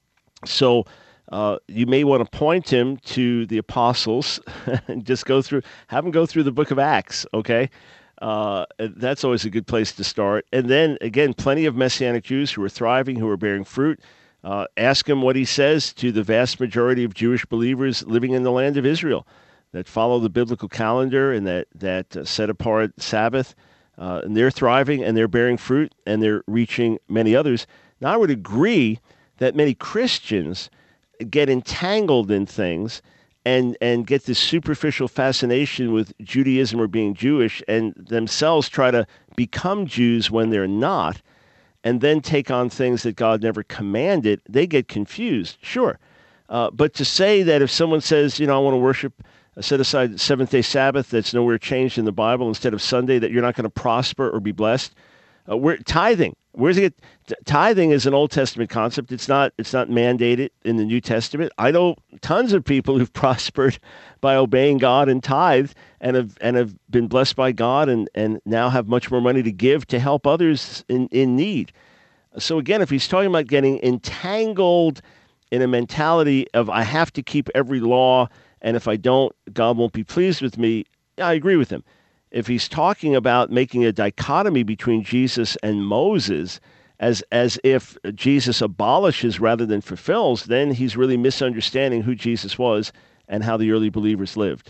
Speaker 1: So uh, you may want to point him to the apostles and just go through, have him go through the book of Acts, okay? Uh, that's always a good place to start. And then, again, plenty of Messianic Jews who are thriving, who are bearing fruit. Uh, ask him what he says to the vast majority of Jewish believers living in the land of Israel that follow the biblical calendar and that, that uh, set apart Sabbath. Uh, and they're thriving and they're bearing fruit and they're reaching many others. Now, I would agree that many Christians get entangled in things and, and get this superficial fascination with Judaism or being Jewish and themselves try to become Jews when they're not, and then take on things that God never commanded. They get confused, sure. Uh, but to say that if someone says, you know, I want to worship, uh, set aside seventh-day Sabbath that's nowhere changed in the Bible instead of Sunday, that you're not going to prosper or be blessed, Uh, where tithing? Where's it? T- tithing is an Old Testament concept. It's not. It's not mandated in the New Testament. I know tons of people who've prospered by obeying God and tithed, and have and have been blessed by God, and, and now have much more money to give to help others in, in need. So again, if he's talking about getting entangled in a mentality of I have to keep every law, and if I don't, God won't be pleased with me, I agree with him. If he's talking about making a dichotomy between Jesus and Moses, as as if Jesus abolishes rather than fulfills, then he's really misunderstanding who Jesus was and how the early believers lived.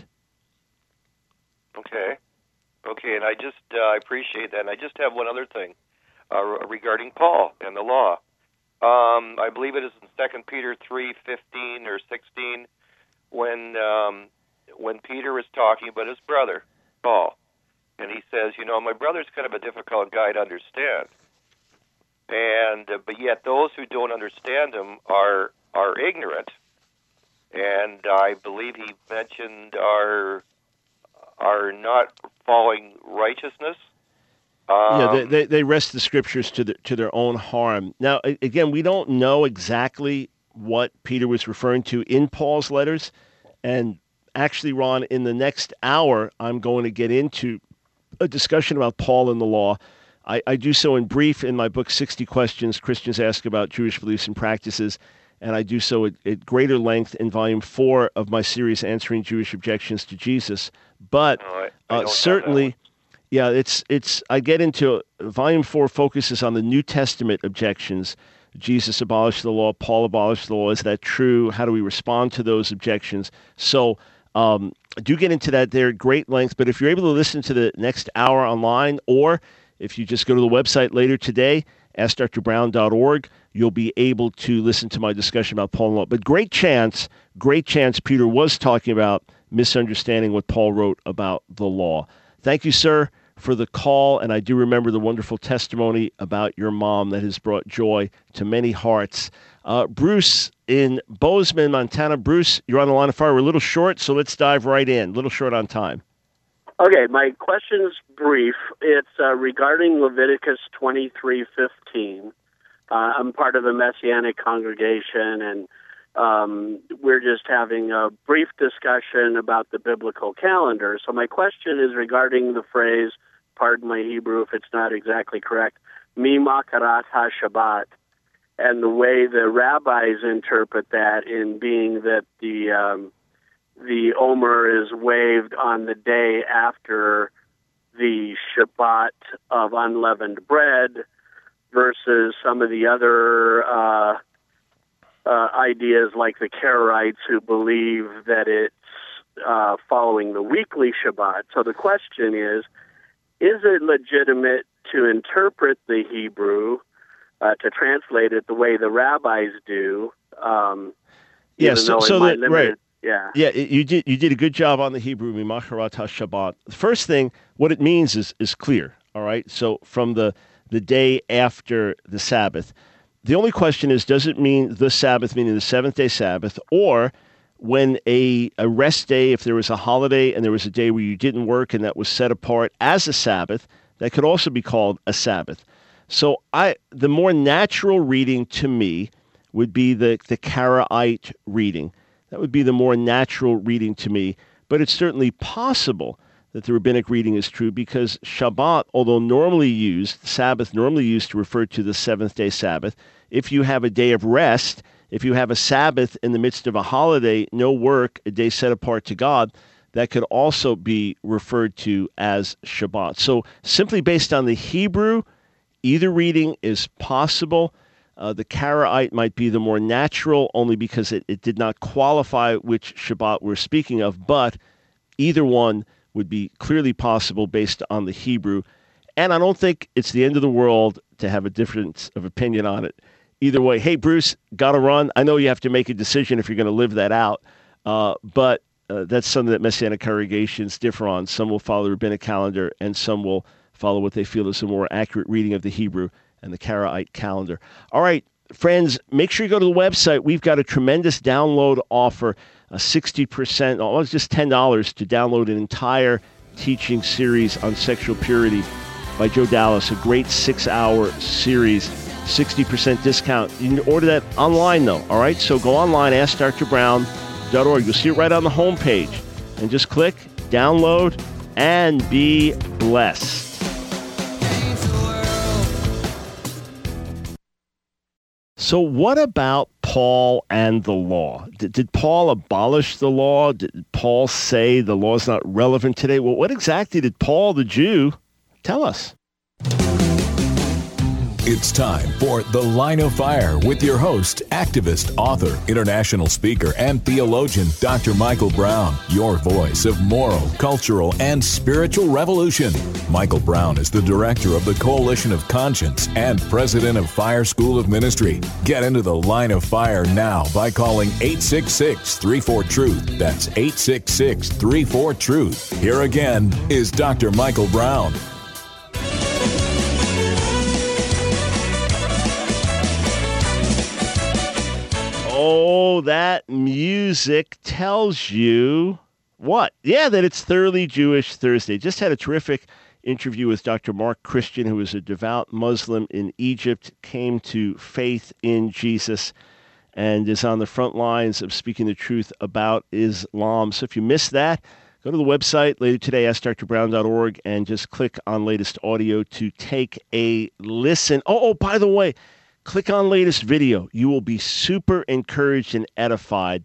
Speaker 6: Okay. Okay, and I just uh, I appreciate that. And I just have one other thing uh, regarding Paul and the law. Um, I believe it is in Second Peter three fifteen or sixteen when um, when Peter is talking about his brother Paul, and he says, you know, my brother's kind of a difficult guy to understand, and uh, but yet those who don't understand him are are ignorant, and I believe he mentioned are are not following righteousness. Um,
Speaker 1: yeah, they, they they wrest the scriptures to the, to their own harm. Now, again, we don't know exactly what Peter was referring to in Paul's letters, and actually, Ron, in the next hour, I'm going to get into a discussion about Paul and the law. I, I do so in brief in my book, sixty Questions Christians Ask About Jewish Beliefs and Practices, and I do so at, at greater length in volume four of my series, Answering Jewish Objections to Jesus. But
Speaker 6: oh, I, I
Speaker 1: uh, certainly... Yeah, it's it's. I get into volume four focuses on the New Testament objections. Jesus abolished the law. Paul abolished the law. Is that true? How do we respond to those objections? So um, I do get into that there at great length. But if you're able to listen to the next hour online, or if you just go to the website later today, ask dr brown dot org, you'll be able to listen to my discussion about Paul and law. But great chance, great chance Peter was talking about misunderstanding what Paul wrote about the law. Thank you, sir, for the call, and I do remember the wonderful testimony about your mom that has brought joy to many hearts. Uh, Bruce in Bozeman, Montana. Bruce, you're on the line of fire. We're a little short, so let's dive right in. A little short on time.
Speaker 7: Okay, my question's brief. It's uh, regarding Leviticus twenty-three fifteen. Uh, I'm part of a Messianic congregation, and Um, we're just having a brief discussion about the biblical calendar. So my question is regarding the phrase, pardon my Hebrew if it's not exactly correct, Mimakarat HaShabbat, and the way the rabbis interpret that in being that the um, the Omer is waived on the day after the Shabbat of unleavened bread versus some of the other uh Uh, ideas like the Karaites who believe that it's uh, following the weekly Shabbat. So the question is, is it legitimate to interpret the Hebrew, uh, to translate it the way the rabbis do? Um,
Speaker 1: yes, so, so that, limited, right.
Speaker 7: Yeah,
Speaker 1: yeah, you did you did a good job on the Hebrew, Mimacharat HaShabbat. The first thing, what it means is is clear, all right? So from the, the day after the Sabbath. The only question is, does it mean the Sabbath, meaning the seventh-day Sabbath, or when a, a rest day, if there was a holiday and there was a day where you didn't work and that was set apart as a Sabbath, that could also be called a Sabbath. So I, the more natural reading to me would be the, the Karaite reading. That would be the more natural reading to me, but it's certainly possible that the rabbinic reading is true because Shabbat, although normally used, Sabbath normally used to refer to the seventh-day Sabbath, if you have a day of rest, if you have a Sabbath in the midst of a holiday, no work, a day set apart to God, that could also be referred to as Shabbat. So simply based on the Hebrew, either reading is possible. Uh, the Karaite might be the more natural only because it, it did not qualify which Shabbat we're speaking of, but either one would be clearly possible based on the Hebrew. And I don't think it's the end of the world to have a difference of opinion on it. Either way, hey, Bruce, got to run. I know you have to make a decision if you're going to live that out, uh, but uh, that's something that Messianic congregations differ on. Some will follow the rabbinic calendar, and some will follow what they feel is a more accurate reading of the Hebrew and the Karaite calendar. All right, friends, make sure you go to the website. We've got a tremendous download offer, a sixty percent, oh, it's just ten dollars to download an entire teaching series on sexual purity by Joe Dallas, a great six-hour series, sixty percent discount. You can order that online, though, all right? So go online, ask dr brown dot org. You'll see it right on the homepage. And just click, download, and be blessed. So what about Paul and the law? Did, did Paul abolish the law? Did Paul say the law is not relevant today? Well, what exactly did Paul the Jew tell us?
Speaker 2: It's time for The Line of Fire with your host, activist, author, international speaker, and theologian, Doctor Michael Brown, your voice of moral, cultural, and spiritual revolution. Michael Brown is the director of the Coalition of Conscience and president of Fire School of Ministry. Get into The Line of Fire now by calling eight six six, three four, truth. That's eight six six, three four, truth. Here again is Doctor Michael Brown.
Speaker 1: Oh, that music tells you what? Yeah, that it's Thoroughly Jewish Thursday. Just had a terrific interview with Doctor Mark Christian, who is a devout Muslim in Egypt, came to faith in Jesus, and is on the front lines of speaking the truth about Islam. So if you missed that, go to the website later today, ask dr brown dot org, and just click on latest audio to take a listen. Oh, oh, by the way, click on latest video. You will be super encouraged and edified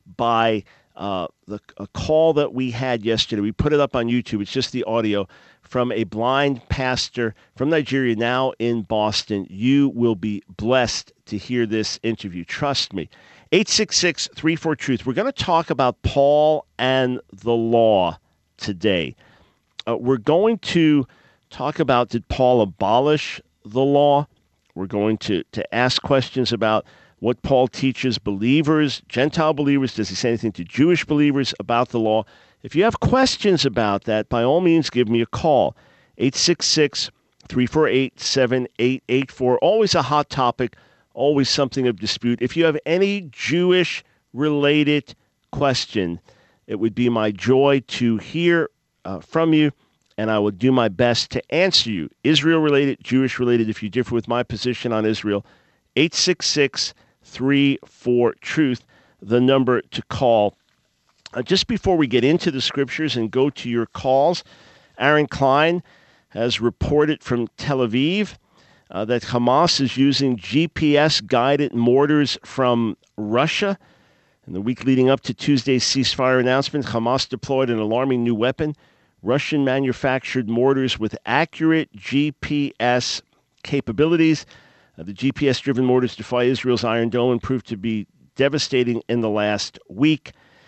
Speaker 1: by uh, the a call that we had yesterday. We put it up on YouTube. It's just the audio from a blind pastor from Nigeria, now in Boston. You will be blessed to hear this interview. Trust me. eight six six, three four, truth. We're going to talk about Paul and the law today. Uh, we're going to talk about, did Paul abolish the law? We're going to, to ask questions about what Paul teaches believers, Gentile believers. Does he say anything to Jewish believers about the law? If you have questions about that, by all means, give me a call. eight six six, three four eight, seven eight eight four. Always a hot topic, always something of dispute. If you have any Jewish-related question, it would be my joy to hear uh, from you, and I will do my best to answer you. Israel-related, Jewish-related, if you differ with my position on Israel, eight six six, three four, truth, the number to call. Uh, just before we get into the scriptures and go to your calls, Aaron Klein has reported from Tel Aviv uh, that Hamas is using G P S-guided mortars from Russia. In the week leading up to Tuesday's ceasefire announcement, Hamas deployed an alarming new weapon, Russian-manufactured mortars with accurate G P S capabilities. Uh, the G P S-driven mortars defy Israel's Iron Dome and proved to be devastating in the last week.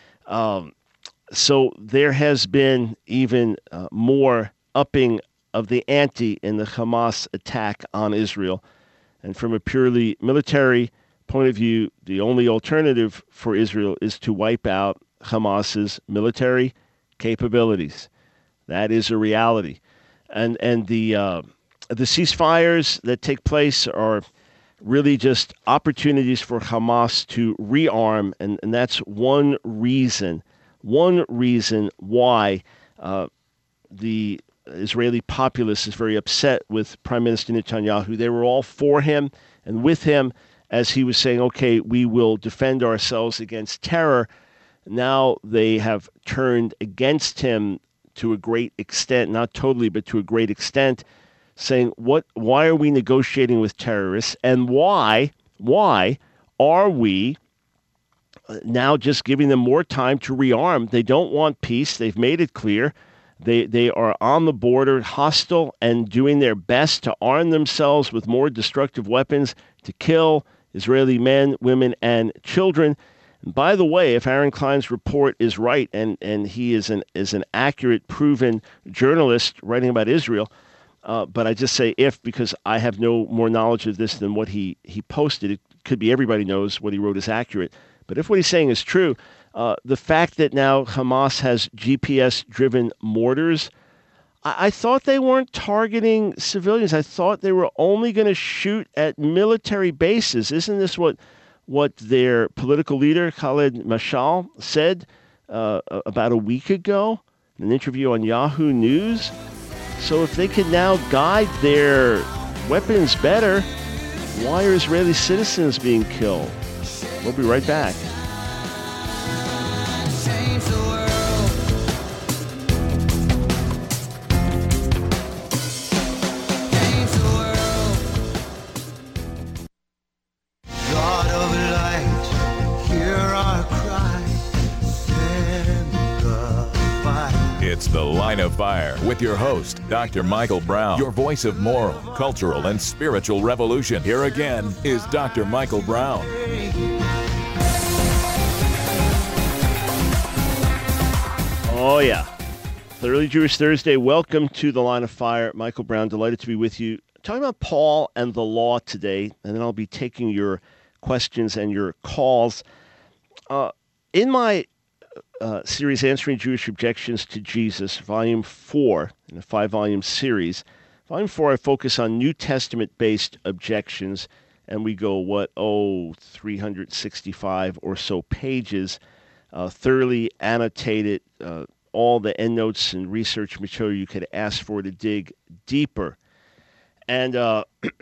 Speaker 1: Um, so there has been even uh, more upping of the ante in the Hamas attack on Israel. And from a purely military point of view, the only alternative for Israel is to wipe out Hamas's military capabilities. That is a reality. And and the uh, the ceasefires that take place are really just opportunities for Hamas to rearm, and, and that's one reason, one reason why uh, the Israeli populace is very upset with Prime Minister Netanyahu. They were all for him and with him as he was saying, okay, we will defend ourselves against terror. Now they have turned against him to a great extent, not totally, but to a great extent, saying, "What? Why are we negotiating with terrorists, and why, why are we now just giving them more time to rearm? They don't want peace. They've made it clear. They they are on the border, hostile, and doing their best to arm themselves with more destructive weapons to kill Israeli men, women, and children." And by the way, if Aaron Klein's report is right, and, and he is an is an accurate, proven journalist writing about Israel, Uh, but I just say if, because I have no more knowledge of this than what he, he posted. It could be everybody knows what he wrote is accurate. But if what he's saying is true, uh, the fact that now Hamas has G P S-driven mortars, I, I thought they weren't targeting civilians. I thought they were only going to shoot at military bases. Isn't this what what their political leader, Khaled Mashal, said uh, about a week ago in an interview on Yahoo News? So if they can now guide their weapons better, why are Israeli citizens being killed? We'll be right back.
Speaker 3: God of light, hear our cry, send the fire.
Speaker 2: It's The Line of Fire with your host, Doctor Michael Brown, your voice of moral, cultural, and spiritual revolution. Here again is Doctor Michael Brown.
Speaker 1: Oh, yeah. Thoroughly Jewish Thursday. Welcome to The Line of Fire. Michael Brown, delighted to be with you. Talking about Paul and the law today, and then I'll be taking your questions and your calls. Uh, in my uh, series, Answering Jewish Objections to Jesus, Volume four, in a five-volume series, Volume four, I focus on New Testament-based objections, and we go, what, oh, three hundred sixty-five or so pages, uh, thoroughly annotated, uh, all the endnotes and research material you could ask for to dig deeper. And uh,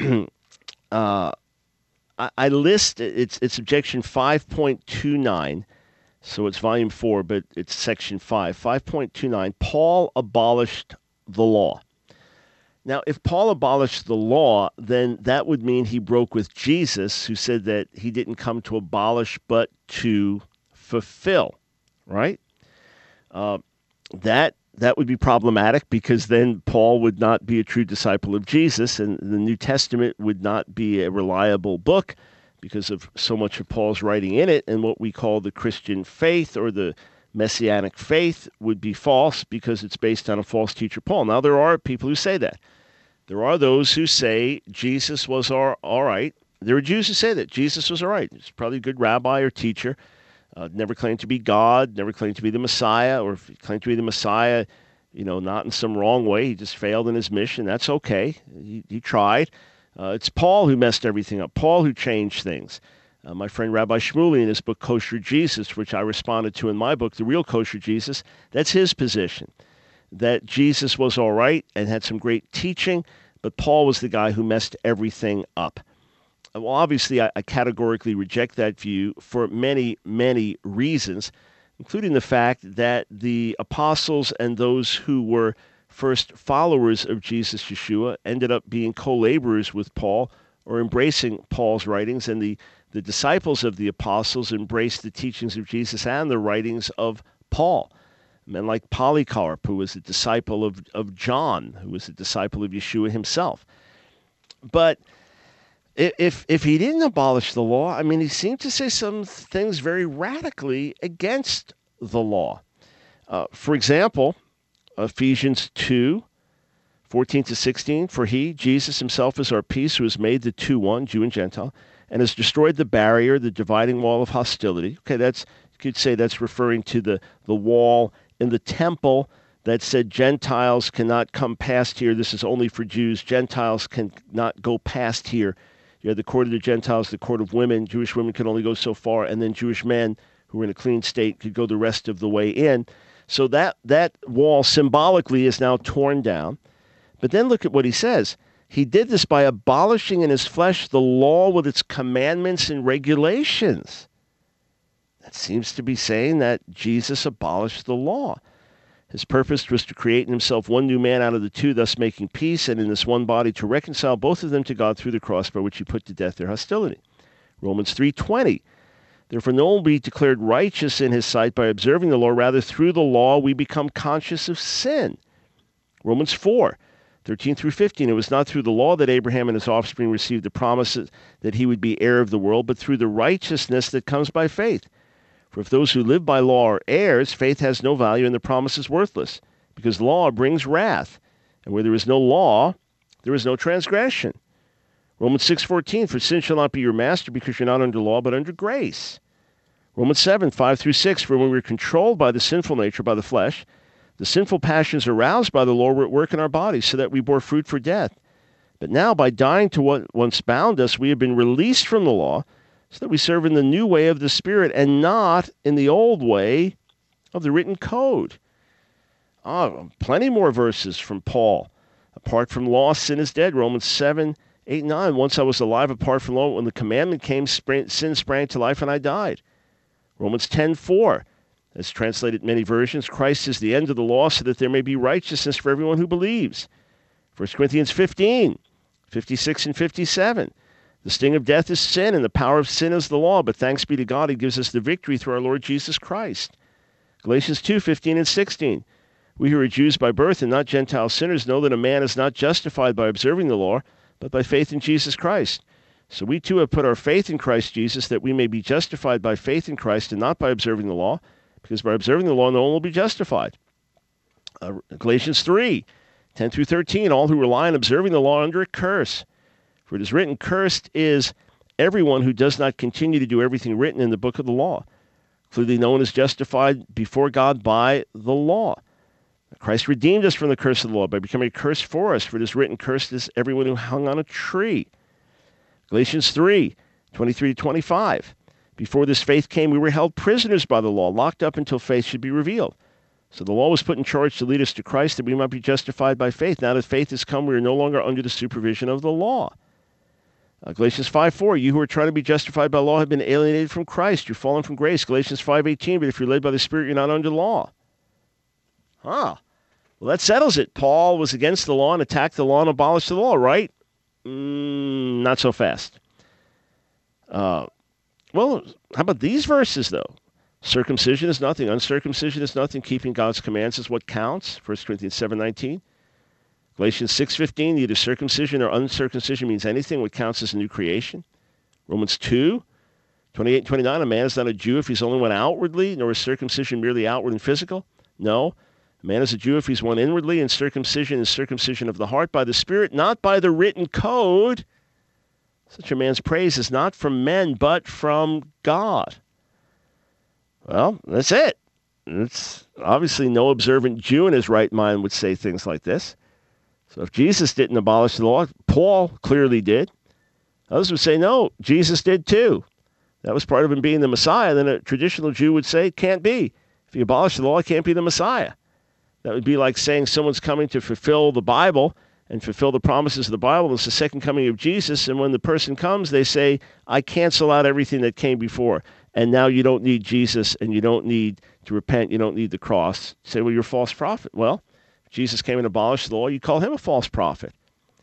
Speaker 1: uh, I, I list, it's, it's objection five point two nine, so it's volume four, but it's section five. five point two nine, Paul abolished the law. Now, if Paul abolished the law, then that would mean he broke with Jesus, who said that he didn't come to abolish, but to fulfill, right? Uh, that that would be problematic, because then Paul would not be a true disciple of Jesus, and the New Testament would not be a reliable book because of so much of Paul's writing in it, and what we call the Christian faith or the Messianic faith would be false because it's based on a false teacher, Paul. Now, there are people who say that. There are those who say Jesus was all, all right. There are Jews who say that Jesus was all right. He's probably a good rabbi or teacher. Uh, never claimed to be God, never claimed to be the Messiah, or if he claimed to be the Messiah, you know, not in some wrong way. He just failed in his mission. That's okay. He, he tried. Uh, it's Paul who messed everything up. Paul who changed things. Uh, my friend Rabbi Shmuley, in his book Kosher Jesus, which I responded to in my book, The Real Kosher Jesus, that's his position, that Jesus was all right and had some great teaching, but Paul was the guy who messed everything up. Well, obviously, I, I categorically reject that view for many, many reasons, including the fact that the apostles and those who were first followers of Jesus Yeshua ended up being co-laborers with Paul or embracing Paul's writings, and the, the disciples of the apostles embraced the teachings of Jesus and the writings of Paul. Men like Polycarp, who was a disciple of, of John, who was a disciple of Yeshua himself. But If if he didn't abolish the law, I mean, he seemed to say some things very radically against the law. Uh, for example, Ephesians two, fourteen to sixteen, for he, Jesus himself, is our peace, who has made the two one, Jew and Gentile, and has destroyed the barrier, the dividing wall of hostility. Okay, that's, you could say that's referring to the, the wall in the temple that said Gentiles cannot come past here. This is only for Jews. Gentiles cannot go past here. You had the court of the Gentiles, the court of women. Jewish women could only go so far, and then Jewish men who were in a clean state could go the rest of the way in. So that, that wall symbolically is now torn down. But then look at what he says. He did this by abolishing in his flesh the law with its commandments and regulations. That seems to be saying that Jesus abolished the law. His purpose was to create in himself one new man out of the two, thus making peace, and in this one body to reconcile both of them to God through the cross, by which he put to death their hostility. Romans three twenty. Therefore no one will be declared righteous in his sight by observing the law. Rather, through the law we become conscious of sin. Romans four thirteen through fifteen. It was not through the law that Abraham and his offspring received the promises that he would be heir of the world, but through the righteousness that comes by faith. For if those who live by law are heirs, faith has no value and the promise is worthless, because law brings wrath. And where there is no law, there is no transgression. Romans six fourteen, for sin shall not be your master, because you're not under law, but under grace. Romans seven five through six, for when we were controlled by the sinful nature, by the flesh, the sinful passions aroused by the law were at work in our bodies, so that we bore fruit for death. But now, by dying to what once bound us, we have been released from the law, so that we serve in the new way of the Spirit and not in the old way of the written code. Oh, plenty more verses from Paul Apart from law, sin is dead. Romans seven, eight, nine. Once I was alive apart from law. When the commandment came, sin sprang to life and I died. Romans ten, four. As translated in many versions, Christ is the end of the law so that there may be righteousness for everyone who believes. First Corinthians fifteen, fifty-six and fifty-seven. The sting of death is sin, and the power of sin is the law, but thanks be to God, he gives us the victory through our Lord Jesus Christ. Galatians two, fifteen and sixteen. We who are Jews by birth and not Gentile sinners know that a man is not justified by observing the law, but by faith in Jesus Christ. So we too have put our faith in Christ Jesus, that we may be justified by faith in Christ and not by observing the law, because by observing the law, no one will be justified. Uh, Galatians three, ten through thirteen, all who rely on observing the law are under a curse. For it is written, cursed is everyone who does not continue to do everything written in the book of the law. Clearly no one is justified before God by the law. Christ redeemed us from the curse of the law by becoming a curse for us. For it is written, cursed is everyone who hung on a tree. Galatians three, twenty-three to twenty-five. Before this faith came, we were held prisoners by the law, locked up until faith should be revealed. So the law was put in charge to lead us to Christ, that we might be justified by faith. Now that faith has come, we are no longer under the supervision of the law. Uh, Galatians five, four. You who are trying to be justified by law have been alienated from Christ. You're fallen from grace. Galatians five, eighteen. But if you're led by the Spirit, you're not under law. Huh. Well, that settles it. Paul was against the law and attacked the law and abolished the law, right? Mm, not so fast. Uh, well, how about these verses, though? Circumcision is nothing. Uncircumcision is nothing. Keeping God's commands is what counts. First Corinthians seven, nineteen. Galatians six, fifteen. Neither circumcision or uncircumcision means anything. What counts is a new creation. Romans two, twenty-eight and twenty-nine. A man is not a Jew if he's only one outwardly, nor is circumcision merely outward and physical. No. A man is a Jew if he's one inwardly, and circumcision is circumcision of the heart by the Spirit, not by the written code. Such a man's praise is not from men, but from God. Well, that's it. It's obviously no observant Jew in his right mind would say things like this. So if Jesus didn't abolish the law, Paul clearly did. Others would say, no, Jesus did too. That was part of him being the Messiah. Then a traditional Jew would say, it can't be. If you abolish the law, it can't be the Messiah. That would be like saying someone's coming to fulfill the Bible and fulfill the promises of the Bible. It's the second coming of Jesus. And when the person comes, they say, I cancel out everything that came before. And now you don't need Jesus and you don't need to repent. You don't need the cross. You say, well, you're a false prophet. Well, if Jesus came and abolished the law, you call him a false prophet.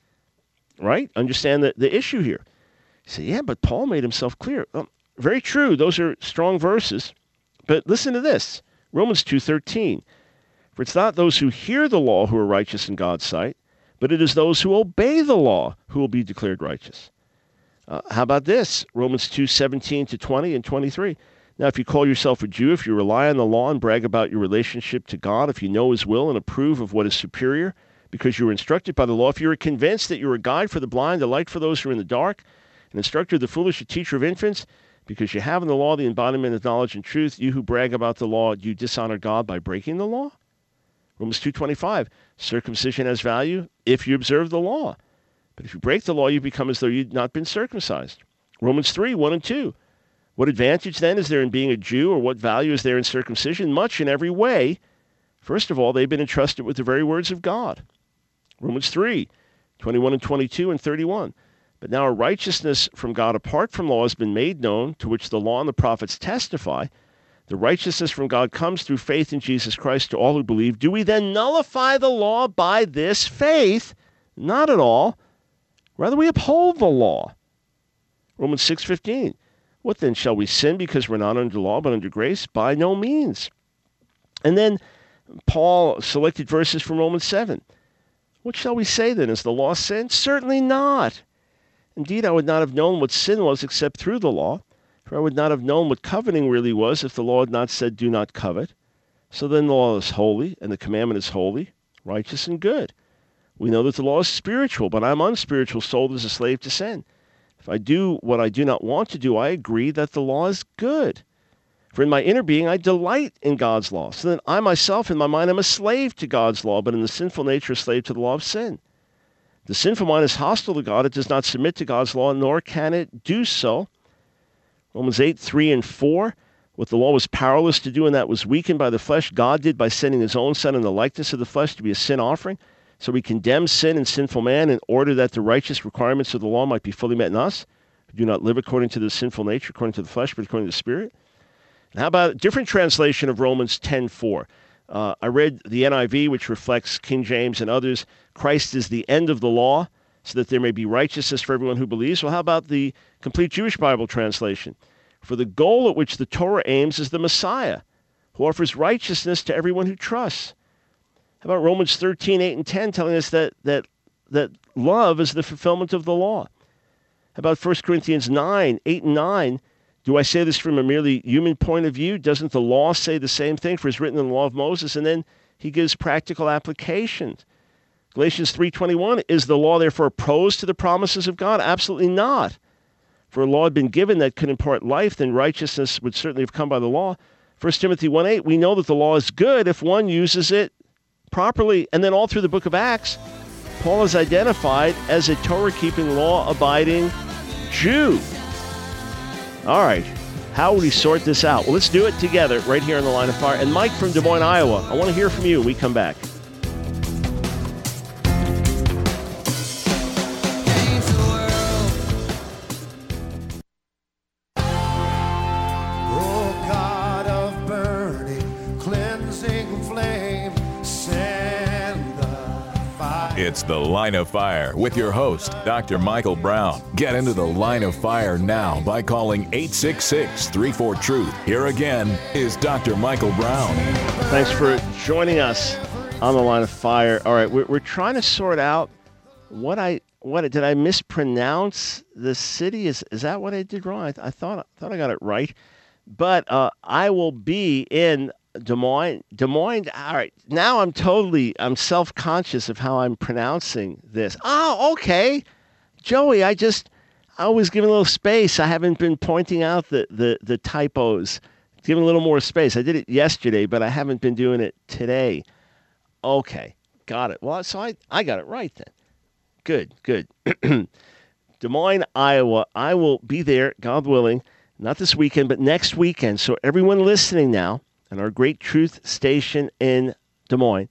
Speaker 1: Right? Understand the, the issue here. You say, yeah, but Paul made himself clear. Well, very true. Those are strong verses. But listen to this. Romans two thirteen. For it's not those who hear the law who are righteous in God's sight, but it is those who obey the law who will be declared righteous. Uh, how about this? Romans two seventeen to twenty and twenty-three. Now, if you call yourself a Jew, if you rely on the law and brag about your relationship to God, if you know his will and approve of what is superior, because you were instructed by the law, if you are convinced that you're a guide for the blind, a light for those who are in the dark, an instructor of the foolish, a teacher of infants, because you have in the law the embodiment of knowledge and truth, you who brag about the law, you dishonor God by breaking the law? Romans two twenty-five, circumcision has value if you observe the law. But if you break the law, you become as though you'd not been circumcised. Romans three, one and two. What advantage then is there in being a Jew, or what value is there in circumcision? Much in every way. First of all, they've been entrusted with the very words of God. Romans three, twenty-one and twenty-two and thirty-one. But now a righteousness from God apart from law has been made known, to which the law and the prophets testify. The righteousness from God comes through faith in Jesus Christ to all who believe. Do we then nullify the law by this faith? Not at all. Rather, we uphold the law. Romans six fifteen. What then, shall we sin because we're not under law but under grace? By no means. And then Paul selected verses from Romans seven. What shall we say then? Is the law sin? Certainly not. Indeed, I would not have known what sin was except through the law. For I would not have known what coveting really was if the law had not said, do not covet. So then the law is holy, and the commandment is holy, righteous, and good. We know that the law is spiritual, but I am unspiritual, sold as a slave to sin. If I do what I do not want to do, I agree that the law is good. For in my inner being I delight in God's law, so that I myself in my mind am a slave to God's law, but in the sinful nature a slave to the law of sin. The sinful mind is hostile to God. It does not submit to God's law, nor can it do so. Romans eight, three and four, what the law was powerless to do and that was weakened by the flesh, God did by sending his own Son in the likeness of the flesh to be a sin offering. So we condemn sin and sinful man in order that the righteous requirements of the law might be fully met in us, who do not live according to the sinful nature, according to the flesh, but according to the Spirit. And how about a different translation of Romans ten four? Uh, I read the N I V, which reflects King James and others. Christ is the end of the law, so that there may be righteousness for everyone who believes. Well, how about the complete Jewish Bible translation? For the goal at which the Torah aims is the Messiah, who offers righteousness to everyone who trusts. How about Romans thirteen, eight, and ten telling us that that that love is the fulfillment of the law? How about First Corinthians nine, eight, and nine? Do I say this from a merely human point of view? Doesn't the law say the same thing? For it's written in the law of Moses. And then he gives practical applications. Galatians three twenty-one, is the law therefore opposed to the promises of God? Absolutely not. For a law had been given that could impart life, then righteousness would certainly have come by the law. First Timothy one eight, we know that the law is good if one uses it properly. And then all through the book of Acts, Paul is identified as a Torah-keeping, law-abiding Jew. All right, how would we sort this out? Well, let's do it together right here on The Line of Fire. And Mike from Des Moines, Iowa, I want to hear from you when we come back.
Speaker 2: It's The Line of Fire with your host, Doctor Michael Brown. Get into The Line of Fire now by calling eight six six, three four, truth. Here again is Doctor Michael Brown.
Speaker 1: Thanks for joining us on The Line of Fire. All right, we're, we're trying to sort out what I, what did I mispronounce the city? Is is that what I did wrong? I, I thought I thought I got it right. But uh, I will be in Des Moines, Des Moines. All right, now I'm totally, I'm self-conscious of how I'm pronouncing this. Oh, okay. Joey, I just, I was giving a little space. I haven't been pointing out the, the, the typos, giving a little more space. I did it yesterday, but I haven't been doing it today. Okay, got it. Well, so I, I got it right then. Good, good. Des Moines, Iowa. I will be there, God willing, not this weekend, but next weekend. So everyone listening now, and our great truth station in Des Moines.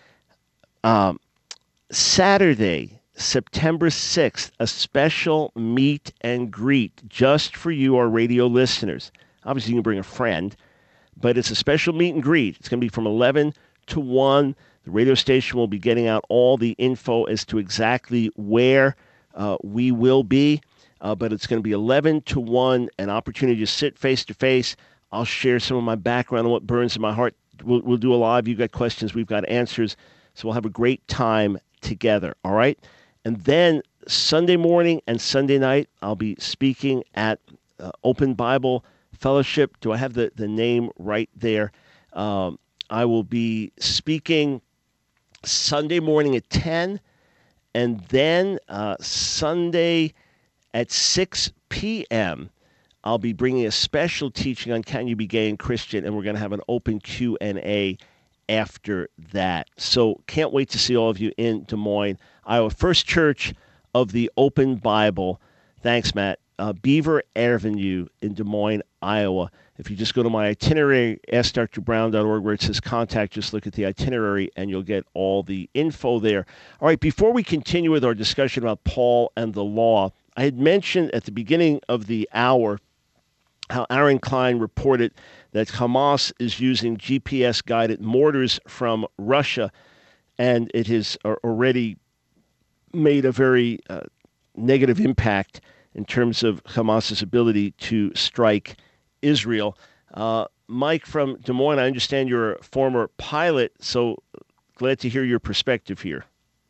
Speaker 1: Um, Saturday, September sixth, a special meet and greet just for you, our radio listeners. Obviously, you can bring a friend, but it's a special meet and greet. It's going to be from eleven to one. The radio station will be getting out all the info as to exactly where uh, we will be, uh, but it's going to be eleven to one, an opportunity to sit face-to-face. I'll share some of my background on what burns in my heart. We'll, we'll do a live. You've got questions. We've got answers. So we'll have a great time together, all right? And then Sunday morning and Sunday night, I'll be speaking at uh, Open Bible Fellowship. Do I have the, the name right there? Um, I will be speaking Sunday morning at ten, and then uh, Sunday at six p.m., I'll be bringing a special teaching on Can You Be Gay and Christian, and we're going to have an open Q and A after that. So can't wait to see all of you in Des Moines, Iowa. First Church of the Open Bible. Thanks, Matt. Uh, Beaver Avenue in Des Moines, Iowa. If you just go to my itinerary, ask d r brown dot org, where it says contact, just look at the itinerary, and you'll get all the info there. All right, before we continue with our discussion about Paul and the law, I had mentioned at the beginning of the hour how Aaron Klein reported that Hamas is using G P S-guided mortars from Russia, and it has already made a very uh, negative impact in terms of Hamas's ability to strike Israel. Uh, Mike from Des Moines, I understand you're a former pilot, so glad to hear your perspective here.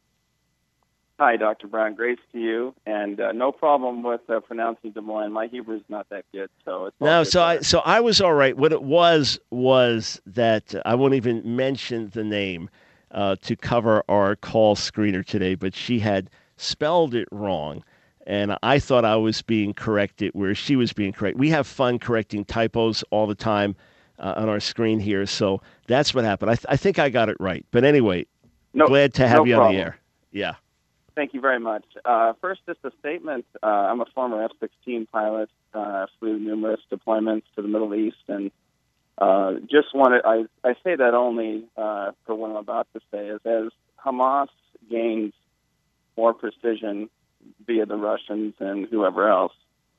Speaker 8: Hi, Doctor Brown. Grace to you, and uh, no problem with uh, pronouncing Des Moines. My Hebrew is not that good, so it's all
Speaker 1: no.
Speaker 8: good
Speaker 1: So
Speaker 8: there.
Speaker 1: I so I was all right. What it was was that uh, I won't even mention the name uh, to cover our call screener today, but she had spelled it wrong, and I thought I was being corrected where she was being correct. We have fun correcting typos all the time uh, on our screen here, so that's what happened. I, th- I think I got it right, but anyway,
Speaker 8: no,
Speaker 1: glad to have
Speaker 8: no
Speaker 1: you
Speaker 8: problem.
Speaker 1: on the air. Yeah.
Speaker 8: Thank you very much. Uh, first, just a statement. Uh, I'm a former F sixteen pilot. Uh, flew numerous deployments to the Middle East, and uh, just wanted, I, I say that only uh, for what I'm about to say, is as Hamas gains more precision via the Russians and whoever else.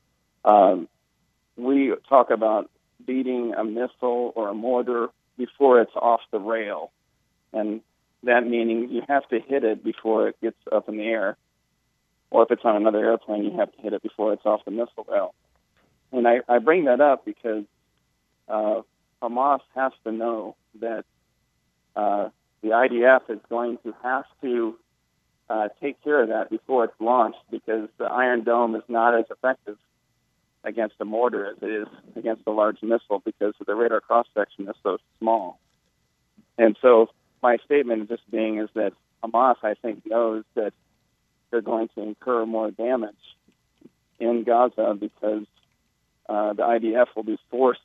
Speaker 8: Um, we talk about beating a missile or a mortar before it's off the rail, and that meaning you have to hit it before it gets up in the air, or if it's on another airplane, you have to hit it before it's off the missile rail. And I, I bring that up because uh, Hamas has to know that uh, the I D F is going to have to uh, take care of that before it's launched, because the Iron Dome is not as effective against a mortar as it is against a large missile, because the radar cross-section is so small. And so my statement just being is that Hamas, I think, knows that they're going to incur more damage in Gaza because uh, the I D F will be forced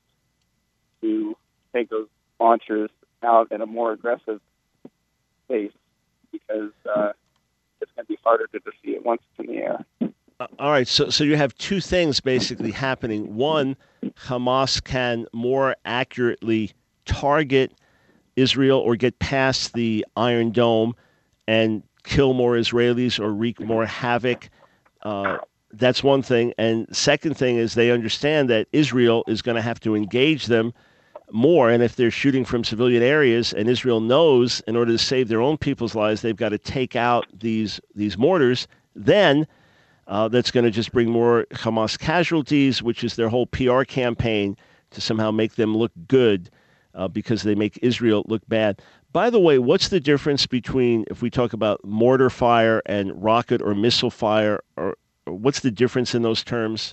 Speaker 8: to take those launchers out at a more aggressive pace, because uh, it's going to be harder to defeat once it's in the air.
Speaker 1: Uh, all right, so so you have two things basically happening. One, Hamas can more accurately target Israel or get past the Iron Dome and kill more Israelis or wreak more havoc. Uh, that's one thing. And second thing is they understand that Israel is going to have to engage them more. And if they're shooting from civilian areas, and Israel knows in order to save their own people's lives, they've got to take out these these mortars, then Uh, that's going to just bring more Hamas casualties, which is their whole P R campaign to somehow make them look good uh, because they make Israel look bad. By the way, what's the difference between, if we talk about mortar fire and rocket or missile fire, or, or what's the difference in those terms?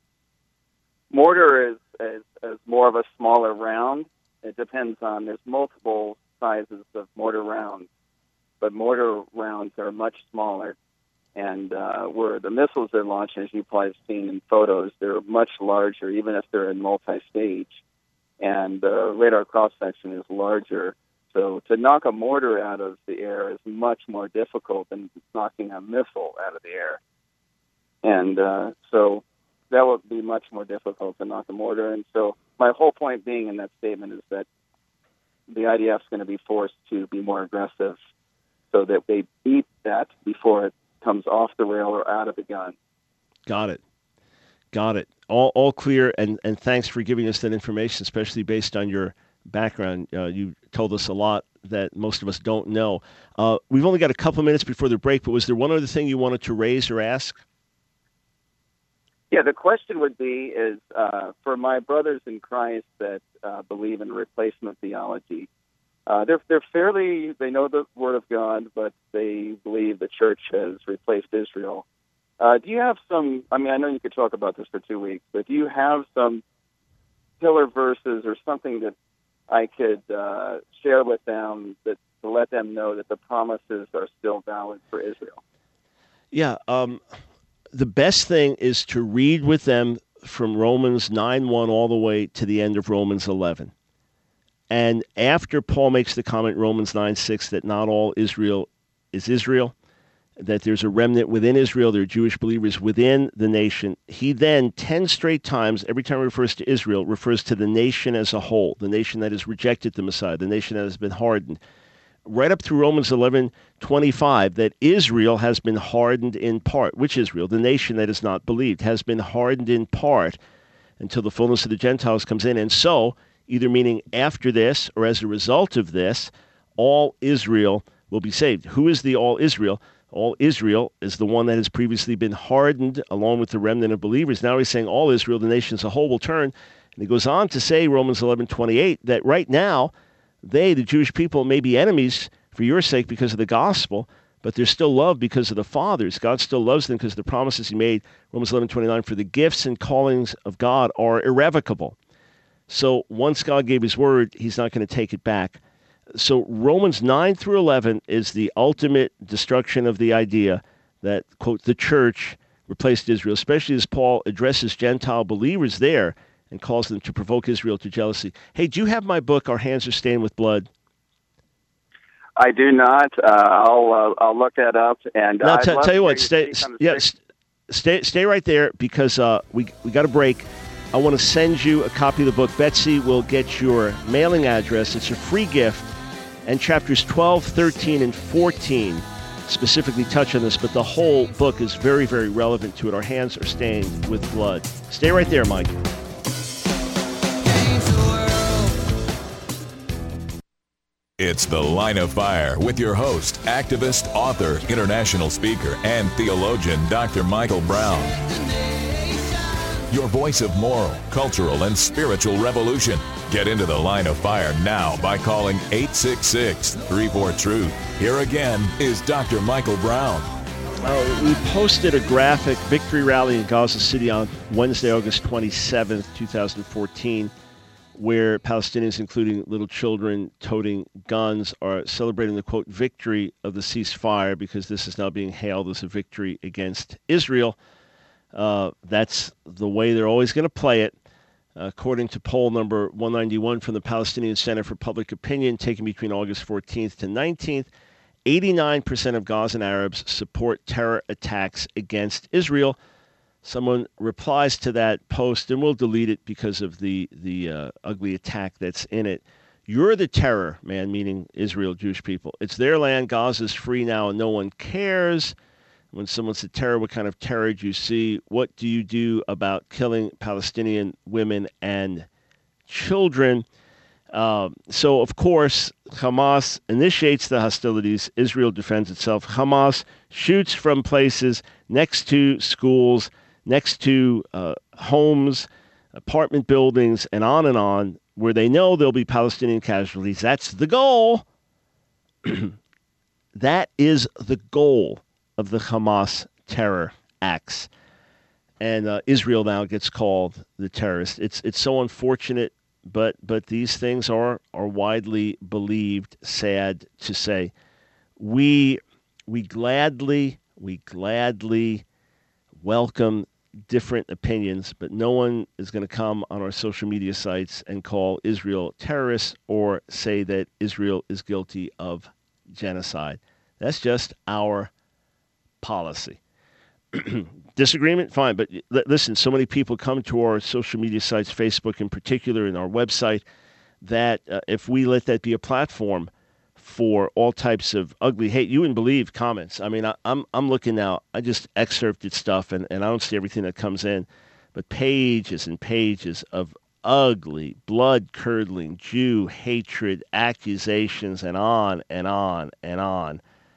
Speaker 8: Mortar is, is, is more of a smaller round. It depends on, there's multiple sizes of mortar rounds, but mortar rounds are much smaller. And uh, where the missiles are launched, as you've probably seen in photos, they're much larger, even if they're in multi-stage. And the radar cross-section is larger. So to knock a mortar out of the air is much more difficult than knocking a missile out of the air. And uh, so that would be much more difficult to knock a mortar. And so my whole point being in that statement is that the I D F is going to be forced to be more aggressive so that they beat that before it comes off the rail or out of the gun.
Speaker 1: Got it. Got it. All all clear, and, and thanks for giving us that information, especially based on your background. Uh, you told us a lot that most of us don't know. Uh, we've only got a couple minutes before the break, but was there one other thing you wanted to raise or ask?
Speaker 8: Yeah, the question would be is, uh, for my brothers in Christ that uh, believe in replacement theology, Uh, they're they're fairly, they know the Word of God, but they believe the church has replaced Israel. Uh, do you have some, I mean, I know you could talk about this for two weeks, but do you have some pillar verses or something that I could uh, share with them that to let them know that the promises are still valid for Israel?
Speaker 1: Yeah, um, the best thing is to read with them from Romans nine one all the way to the end of Romans eleven. And after Paul makes the comment, Romans nine six, that not all Israel is Israel, that there's a remnant within Israel, there are Jewish believers within the nation, he then ten straight times, every time he refers to Israel, refers to the nation as a whole, the nation that has rejected the Messiah, the nation that has been hardened. Right up through Romans eleven twenty-five, that Israel has been hardened in part. Which Israel? The nation that has not believed, has been hardened in part until the fullness of the Gentiles comes in. And so, either meaning after this or as a result of this, all Israel will be saved. Who is the all Israel? All Israel is the one that has previously been hardened along with the remnant of believers. Now he's saying all Israel, the nation as a whole, will turn. And he goes on to say, Romans eleven twenty-eight, that right now they, the Jewish people, may be enemies for your sake because of the gospel, but they're still loved because of the fathers. God still loves them because of the promises he made. Romans eleven twenty-nine, for the gifts and callings of God are irrevocable. So once God gave his word, he's not going to take it back. So Romans nine through eleven is the ultimate destruction of the idea that, quote, the church replaced Israel, especially as Paul addresses Gentile believers there and calls them to provoke Israel to jealousy. Hey, do you have my book, Our Hands Are Stained with Blood?
Speaker 8: I do not. Uh, I'll uh, I'll look that up. And
Speaker 1: no,
Speaker 8: uh,
Speaker 1: t- tell you what, stay, yeah, st- stay, stay right there because uh, we we got a break. I want to send you a copy of the book. Betsy will get your mailing address. It's a free gift. And chapters twelve, thirteen, and fourteen specifically touch on this, but the whole book is very, very relevant to it. Our hands are stained with blood. Stay right there, Mike.
Speaker 2: It's The Line of Fire with your host, activist, author, international speaker, and theologian, Doctor Michael Brown. Your voice of moral, cultural, and spiritual revolution. Get into The Line of Fire now by calling eight six six, three four, truth. Here again is Doctor Michael Brown.
Speaker 1: Uh, we posted a graphic victory rally in Gaza City on Wednesday, August twenty-seventh, twenty fourteen, where Palestinians, including little children toting guns, are celebrating the, quote, victory of the ceasefire, because this is now being hailed as a victory against Israel. Uh, that's the way they're always going to play it. Uh, according to poll number one ninety-one from the Palestinian Center for Public Opinion, taken between August fourteenth to nineteenth, eighty-nine percent of Gazan Arabs support terror attacks against Israel. Someone replies to that post, and we'll delete it because of the, the uh, ugly attack that's in it. You're the terror, man, meaning Israel, Jewish people. It's their land. Gaza's free now, and no one cares. When someone said terror, what kind of terror do you see? What do you do about killing Palestinian women and children? Uh, so, of course, Hamas initiates the hostilities. Israel defends itself. Hamas shoots from places next to schools, next to uh, homes, apartment buildings, and on and on, where they know there'll be Palestinian casualties. That's the goal. That is the goal of the Hamas terror acts. And uh, Israel now gets called the terrorist. It's it's so unfortunate, but but these things are are widely believed, sad to say. We we gladly, we gladly welcome different opinions, but no one is going to come on our social media sites and call Israel terrorists or say that Israel is guilty of genocide. That's just our policy. Disagreement? Fine. But l- listen, so many people come to our social media sites, Facebook in particular, and our website, that uh, if we let that be a platform for all types of ugly hate, you wouldn't believe comments. I mean, I, I'm I'm looking now. I just excerpted stuff, and, and I don't see everything that comes in, but pages and pages of ugly, blood-curdling Jew hatred, accusations, and on and on and on.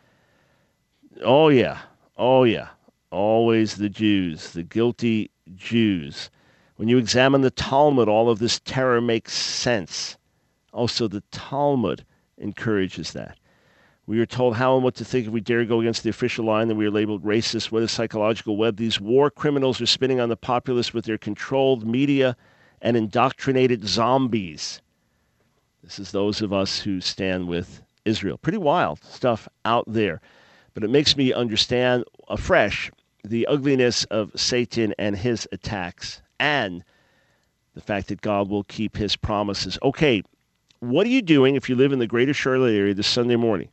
Speaker 1: Oh, yeah. Oh, yeah. Always the Jews, the guilty Jews. When you examine the Talmud, all of this terror makes sense. Also, the Talmud encourages that. We are told how and what to think if we dare go against the official line, that we are labeled racist. What a psychological web. These war criminals are spinning on the populace with their controlled media and indoctrinated zombies. This is those of us who stand with Israel. Pretty wild stuff out there. But it makes me understand afresh the ugliness of Satan and his attacks, and the fact that God will keep his promises. Okay, what are you doing if you live in the greater Charlotte area this Sunday morning?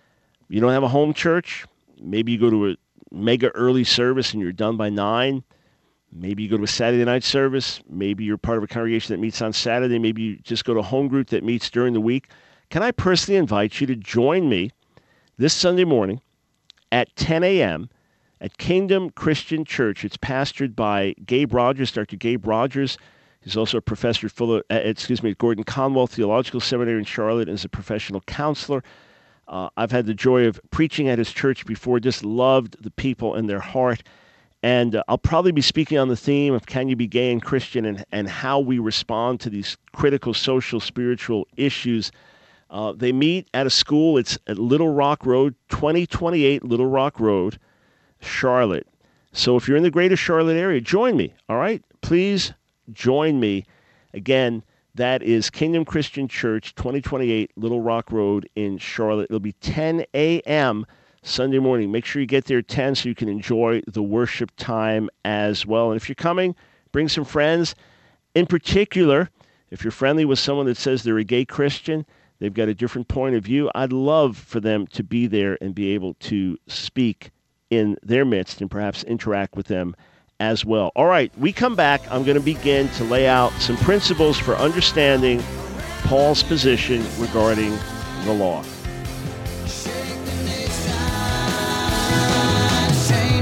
Speaker 1: You don't have a home church? Maybe you go to a mega early service and you're done by nine. Maybe you go to a Saturday night service. Maybe you're part of a congregation that meets on Saturday. Maybe you just go to a home group that meets during the week. Can I personally invite you to join me this Sunday morning at ten a.m. at Kingdom Christian Church? It's pastored by Gabe Rogers, Doctor Gabe Rogers. He's also a professor at, Fuller, uh, excuse me, at Gordon Conwell Theological Seminary in Charlotte, and is a professional counselor. Uh, I've had the joy of preaching at his church before, just loved the people and their heart. And uh, I'll probably be speaking on the theme of can you be gay and Christian, and, and how we respond to these critical social, spiritual issues. Uh, they meet at a school. It's at Little Rock Road, twenty twenty-eight Little Rock Road, Charlotte. So if you're in the greater Charlotte area, join me, all right? Please join me. Again, that is Kingdom Christian Church, twenty twenty-eight Little Rock Road in Charlotte. It'll be ten a.m. Sunday morning. Make sure you get there at ten so you can enjoy the worship time as well. And if you're coming, bring some friends. In particular, if you're friendly with someone that says they're a gay Christian, they've got a different point of view, I'd love for them to be there and be able to speak in their midst and perhaps interact with them as well. All right, we come back. I'm going to begin to lay out some principles for understanding Paul's position regarding the law.
Speaker 3: Shake the nation.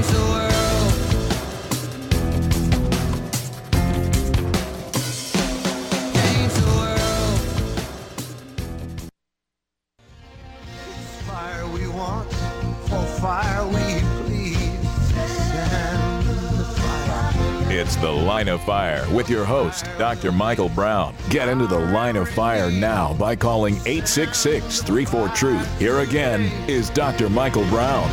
Speaker 3: the world. Change the world. It's fire we want, for fire we plead. Stand in the fire.
Speaker 2: It's The Line of Fire with your host, Doctor Michael Brown. Get into the Line of Fire now by calling eight six six, three four, truth. Here again is Doctor Michael Brown.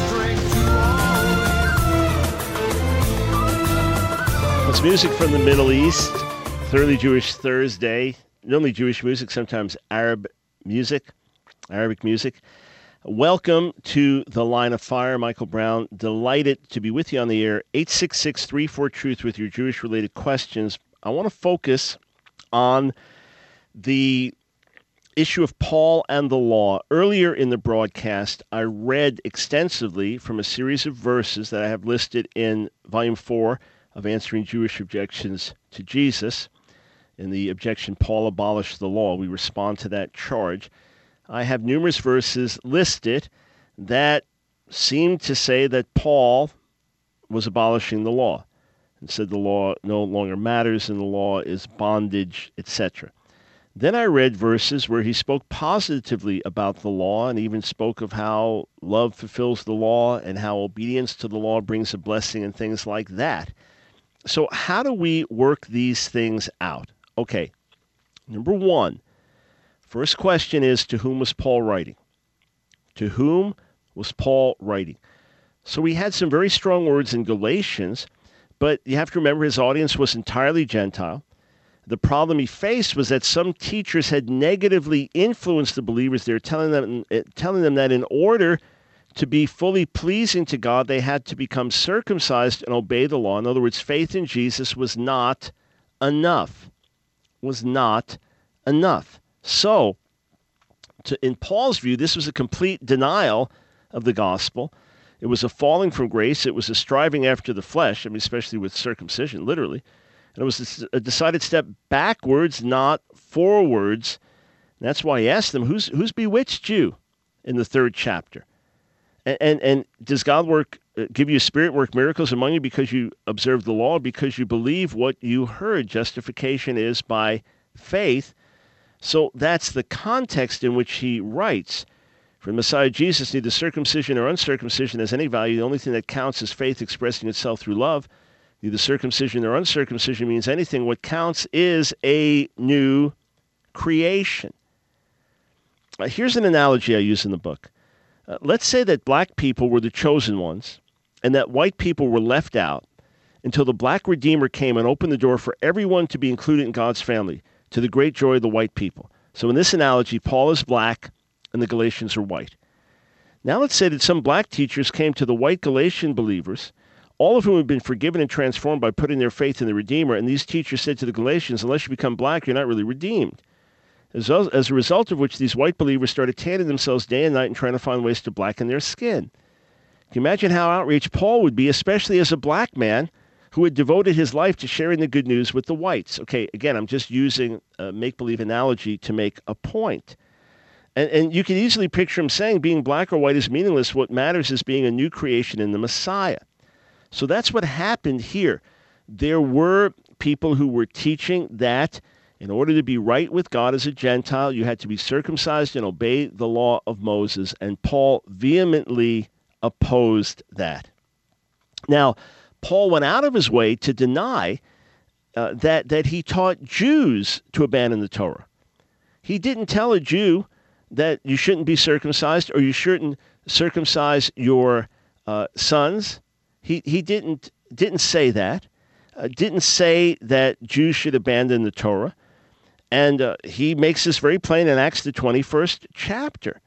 Speaker 1: It's music from the Middle East, Thoroughly Jewish Thursday. Not only Jewish music, sometimes Arab music, Arabic music. Welcome to The Line of Fire. Michael Brown, delighted to be with you on the air. eight six six, three four, truth with your Jewish-related questions. I want to focus on the issue of Paul and the law. Earlier in the broadcast, I read extensively from a series of verses that I have listed in Volume four of Answering Jewish Objections to Jesus. In the objection, Paul abolished the law. We respond to that charge. I have numerous verses listed that seem to say that Paul was abolishing the law and said the law no longer matters and the law is bondage, et cetera. Then I read verses where he spoke positively about the law and even spoke of how love fulfills the law and how obedience to the law brings a blessing and things like that. So how do we work these things out? Okay, number one, first question is, to whom was Paul writing? To whom was Paul writing? So we had some very strong words in Galatians, but you have to remember his audience was entirely Gentile. The problem he faced was that some teachers had negatively influenced the believers. They were telling them, telling them that in order to be fully pleasing to God, they had to become circumcised and obey the law. In other words, faith in Jesus was not enough. Was not enough. So, to, in Paul's view, this was a complete denial of the gospel. It was a falling from grace. It was a striving after the flesh, I mean, especially with circumcision, literally. And it was a decided step backwards, not forwards. And that's why he asked them, who's, who's bewitched you in the third chapter? And, and, and does God work, uh, give you a spirit, work miracles among you because you observe the law, because you believe what you heard? Justification is by faith. So that's the context in which he writes. For the Messiah Jesus, neither circumcision or uncircumcision has any value. The only thing that counts is faith expressing itself through love. Neither circumcision nor uncircumcision means anything. What counts is a new creation. Uh, here's an analogy I use in the book. Uh, let's say that black people were the chosen ones and that white people were left out until the black Redeemer came and opened the door for everyone to be included in God's family, to the great joy of the white people. So in this analogy, Paul is black and the Galatians are white. Now let's say that some black teachers came to the white Galatian believers, all of whom had been forgiven and transformed by putting their faith in the Redeemer, and these teachers said to the Galatians, unless you become black, you're not really redeemed. As, well, as a result of which, these white believers started tanning themselves day and night and trying to find ways to blacken their skin. Can you imagine how outraged Paul would be, especially as a black man who had devoted his life to sharing the good news with the whites? Okay, again, I'm just using a make-believe analogy to make a point. And, and you can easily picture him saying being black or white is meaningless. What matters is being a new creation in the Messiah. So that's what happened here. There were people who were teaching that in order to be right with God as a Gentile, you had to be circumcised and obey the law of Moses. And Paul vehemently opposed that. Now, Paul went out of his way to deny uh, that, that he taught Jews to abandon the Torah. He didn't tell a Jew that you shouldn't be circumcised or you shouldn't circumcise your uh, sons. He he didn't didn't say that. Uh, didn't say that Jews should abandon the Torah. And uh, he makes this very plain in Acts, the twenty-first chapter.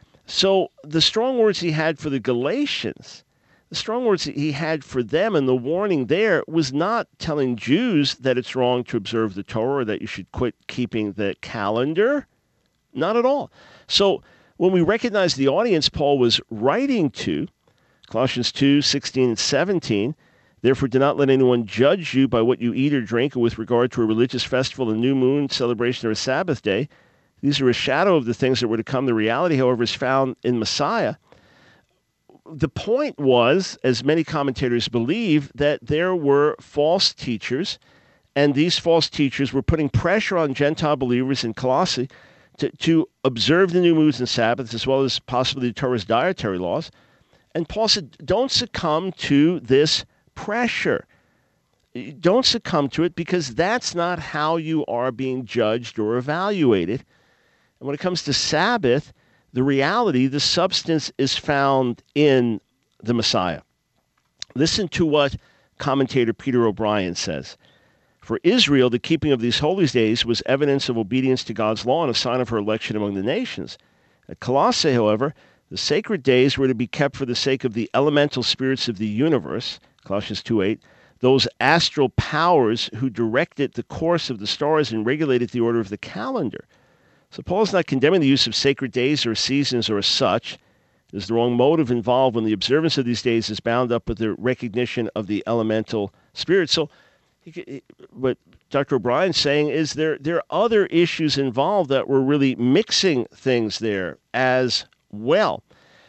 Speaker 1: So the strong words he had for the Galatians, the strong words he had for them and the warning there was not telling Jews that it's wrong to observe the Torah or that you should quit keeping the calendar. Not at all. So when we recognize the audience Paul was writing to, Colossians two, sixteen and seventeen, therefore do not let anyone judge you by what you eat or drink or with regard to a religious festival, a new moon, celebration, or a Sabbath day. These are a shadow of the things that were to come. The reality, however, is found in Messiah. the point was, as many commentators believe, that there were false teachers, and these false teachers were putting pressure on Gentile believers in Colossae to, to observe the new moons and Sabbaths, as well as possibly the Torah's dietary laws. And Paul said, don't succumb to this pressure. Don't succumb to it, because that's not how you are being judged or evaluated. And when it comes to Sabbath, the reality, the substance is found in the Messiah. Listen to what commentator Peter O'Brien says. For Israel, the keeping of these holy days was evidence of obedience to God's law and a sign of her election among the nations. At Colossae, however, the sacred days were to be kept for the sake of the elemental spirits of the universe, Colossians two eight, those astral powers who directed the course of the stars and regulated the order of the calendar. So Paul is not condemning the use of sacred days or seasons or such. There's the wrong motive involved when the observance of these days is bound up with the recognition of the elemental spirits. So he, what Doctor O'Brien's saying is there, there are other issues involved that were really mixing things there as well.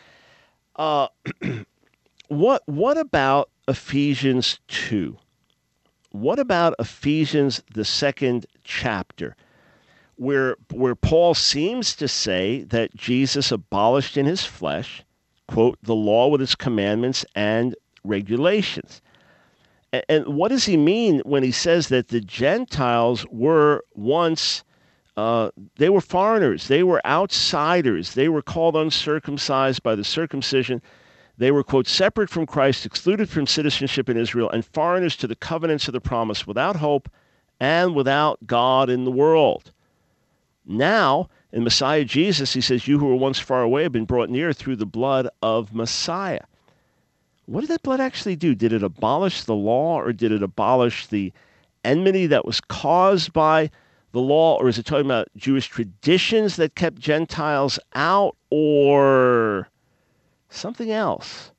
Speaker 1: Uh, what what about Ephesians two? What about Ephesians, the second chapter, where where Paul seems to say that Jesus abolished in his flesh, quote, the law with its commandments and regulations? And, and what does he mean when he says that the Gentiles were once, uh, they were foreigners, they were outsiders, they were called uncircumcised by the circumcision, they were, quote, separate from Christ, excluded from citizenship in Israel, and foreigners to the covenants of the promise, without hope and without God in the world? Now, in Messiah Jesus, he says, you who were once far away have been brought near through the blood of Messiah. What did that blood actually do? Did it abolish the law, or did it abolish the enmity that was caused by the law? Or is it talking about Jewish traditions that kept Gentiles out, or something else?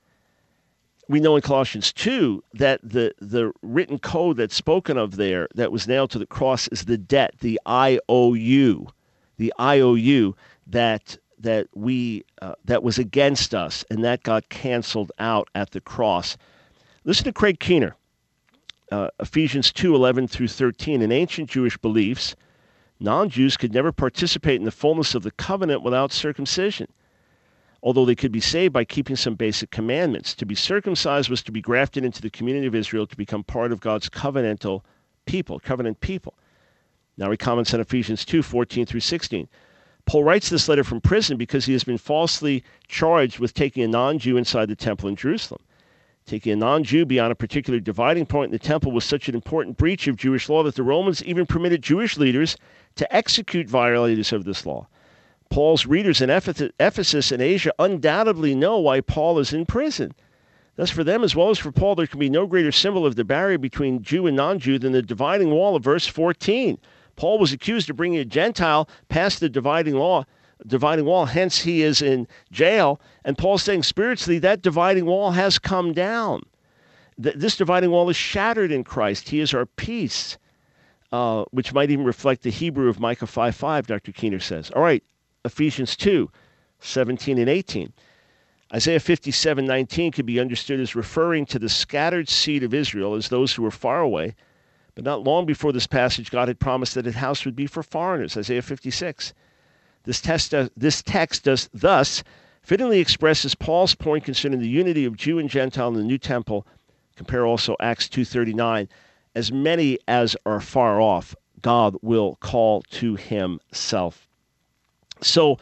Speaker 1: We know in Colossians two that the, the written code that's spoken of there that was nailed to the cross is the debt, the I O U, the I O U that that we uh, that was against us, and that got canceled out at the cross. Listen to Craig Keener, uh, Ephesians two eleven through thirteen. In ancient Jewish beliefs, non-Jews could never participate in the fullness of the covenant without circumcision, although they could be saved by keeping some basic commandments. To be circumcised was to be grafted into the community of Israel, to become part of God's covenantal people, covenant people. Now he comments on Ephesians two fourteen through sixteen. Paul writes this letter from prison because he has been falsely charged with taking a non-Jew inside the temple in Jerusalem. Taking a non-Jew beyond a particular dividing point in the temple was such an important breach of Jewish law that the Romans even permitted Jewish leaders to execute violators of this law. Paul's readers in Ephesus and Asia undoubtedly know why Paul is in prison. Thus, for them as well as for Paul, there can be no greater symbol of the barrier between Jew and non-Jew than the dividing wall of verse fourteen. Paul was accused of bringing a Gentile past the dividing law, dividing wall, hence he is in jail. And Paul's saying spiritually that dividing wall has come down. This dividing wall is shattered in Christ. He is our peace, uh, which might even reflect the Hebrew of Micah five five, Doctor Keener says. All right, Ephesians two seventeen and eighteen. Isaiah fifty-seven nineteen could be understood as referring to the scattered seed of Israel as those who were far away. But not long before this passage, God had promised that his house would be for foreigners, Isaiah fifty-six. This text, uh, this text does thus fittingly expresses Paul's point concerning the unity of Jew and Gentile in the new temple. Compare also Acts two thirty-nine. As many as are far off, God will call to himself. So,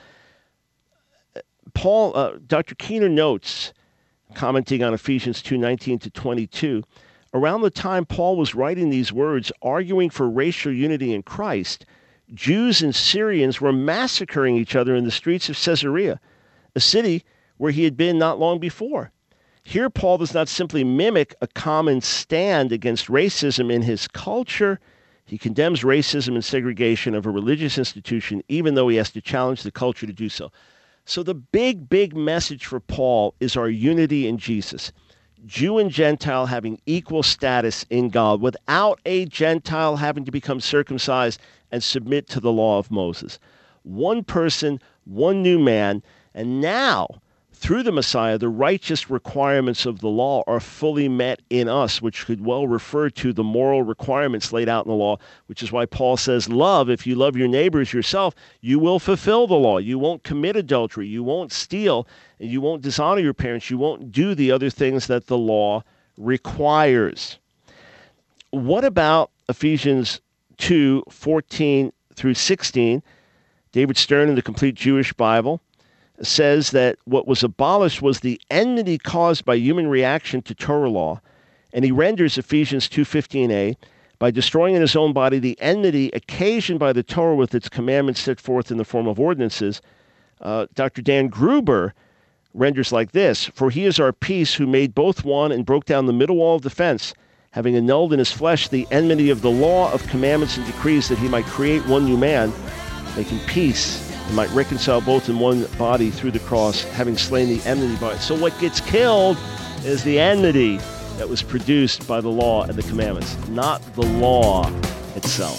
Speaker 1: Paul, uh, Doctor Keener notes, commenting on Ephesians two nineteen to twenty-two, around the time Paul was writing these words, arguing for racial unity in Christ, Jews and Syrians were massacring each other in the streets of Caesarea, a city where he had been not long before. Here, Paul does not simply mimic a common stand against racism in his culture. He condemns racism and segregation of a religious institution, even though he has to challenge the culture to do so. So the big, big message for Paul is our unity in Jesus. Jew and Gentile having equal status in God without a Gentile having to become circumcised and submit to the law of Moses. One person, one new man, and now, through the Messiah, the righteous requirements of the law are fully met in us, which could well refer to the moral requirements laid out in the law, which is why Paul says, love, if you love your neighbors yourself, you will fulfill the law. You won't commit adultery, you won't steal, and you won't dishonor your parents. You won't do the other things that the law requires. What about Ephesians two, fourteen through sixteen? David Stern in the Complete Jewish Bible says that what was abolished was the enmity caused by human reaction to Torah law, and he renders Ephesians two fifteen a, by destroying in his own body the enmity occasioned by the Torah with its commandments set forth in the form of ordinances. Uh, Doctor Dan Gruber renders like this, for he is our peace, who made both one and broke down the middle wall of defense, having annulled in his flesh the enmity of the law of commandments and decrees, that he might create one new man, making peace, and might reconcile both in one body through the cross, having slain the enmity by it. So what gets killed is the enmity that was produced by the law and the commandments, not the law itself.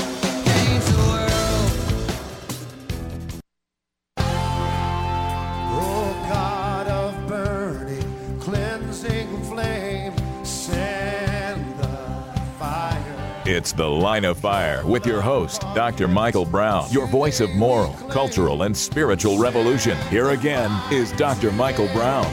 Speaker 3: Oh, God of burning, cleansing flame, send the fire.
Speaker 2: It's The Line of Fire with your host, Doctor Michael Brown, your voice of moral, cultural, and spiritual revolution. Here again is Doctor Michael Brown.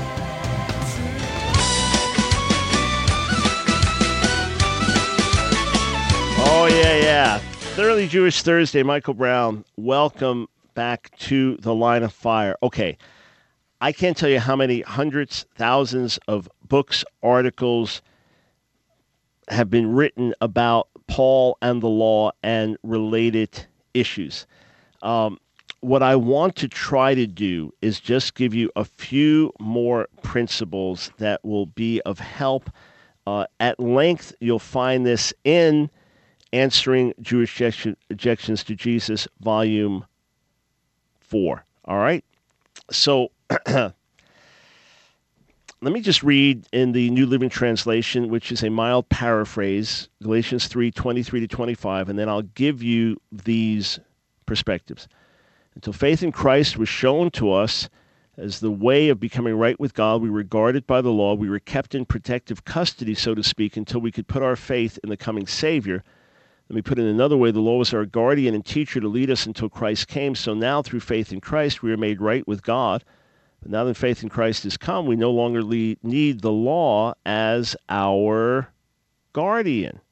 Speaker 1: Oh, yeah, yeah. Thoroughly Jewish Thursday, Michael Brown. Welcome back to The Line of Fire. Okay, I can't tell you how many hundreds, thousands of books, articles have been written about Paul and the law and related issues. Um, what I want to try to do is just give you a few more principles that will be of help. Uh, at length, you'll find this in Answering Jewish Objections to Jesus, Volume four. All right? So let me just read in the New Living Translation, which is a mild paraphrase, Galatians three, twenty-three to twenty-five, and then I'll give you these perspectives. Until faith in Christ was shown to us as the way of becoming right with God, we were guarded by the law. We were kept in protective custody, so to speak, until we could put our faith in the coming Savior. Let me put it another way. The law was our guardian and teacher to lead us until Christ came. So now, through faith in Christ, we are made right with God. But now that faith in Christ has come, we no longer lead, need the law as our guardian.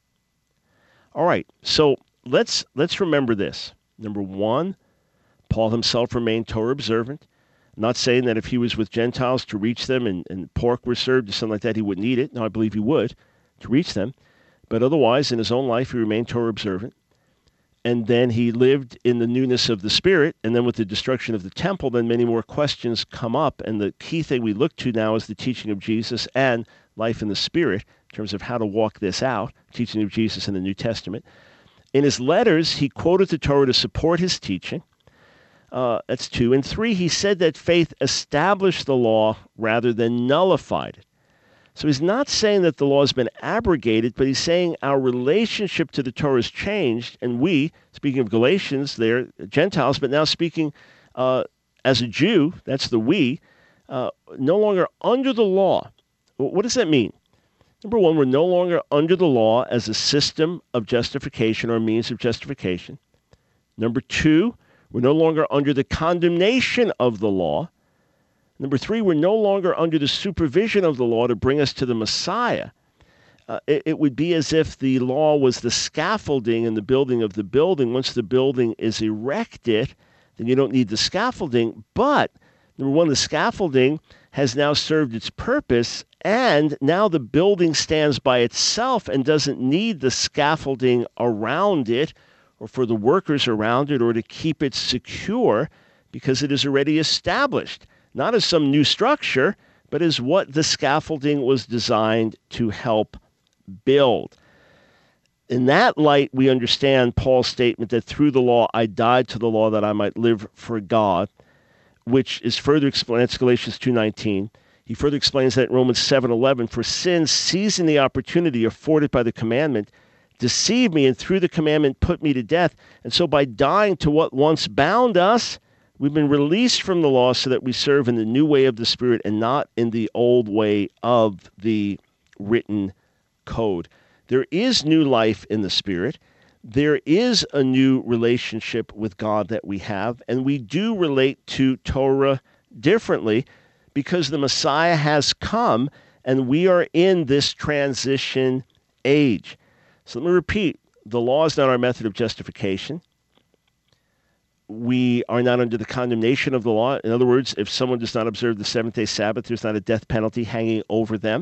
Speaker 1: All right, so let's let's remember this. Number one, Paul himself remained Torah observant. I'm not saying that if he was with Gentiles to reach them and, and pork was served or something like that, he wouldn't eat it. No, I believe he would to reach them. But otherwise, in his own life, he remained Torah observant. And then he lived in the newness of the Spirit. And then with the destruction of the temple, then many more questions come up. And the key thing we look to now is the teaching of Jesus and life in the Spirit in terms of how to walk this out, teaching of Jesus in the New Testament. In his letters, he quoted the Torah to support his teaching. Uh, that's two. And three, he said that faith established the law rather than nullified it. So he's not saying that the law has been abrogated, but he's saying our relationship to the Torah has changed, and we, speaking of Galatians, they're Gentiles, but now speaking uh, as a Jew, that's the we, uh, no longer under the law. What does that mean? Number one, we're no longer under the law as a system of justification or means of justification. Number two, we're no longer under the condemnation of the law. Number three, we're no longer under the supervision of the law to bring us to the Messiah. Uh, it, it would be as if the law was the scaffolding in the building of the building. Once the building is erected, then you don't need the scaffolding. But, number one, the scaffolding has now served its purpose, and now the building stands by itself and doesn't need the scaffolding around it or for the workers around it or to keep it secure because it is already established. Not as some new structure, but as what the scaffolding was designed to help build. In that light, we understand Paul's statement that through the law I died to the law that I might live for God, which is further explained. That's Galatians two nineteen. He further explains that in Romans seven eleven, for sin, seizing the opportunity afforded by the commandment, deceived me and through the commandment put me to death. And so by dying to what once bound us, We've been released from the law so that we serve in the new way of the Spirit and not in the old way of the written code. There is new life in the Spirit. There is a new relationship with God that we have, and we do relate to Torah differently because the Messiah has come and we are in this transition age. So let me repeat, the law is not our method of justification. We are not under the condemnation of the law. In other words, if someone does not observe the seventh-day Sabbath, there's not a death penalty hanging over them.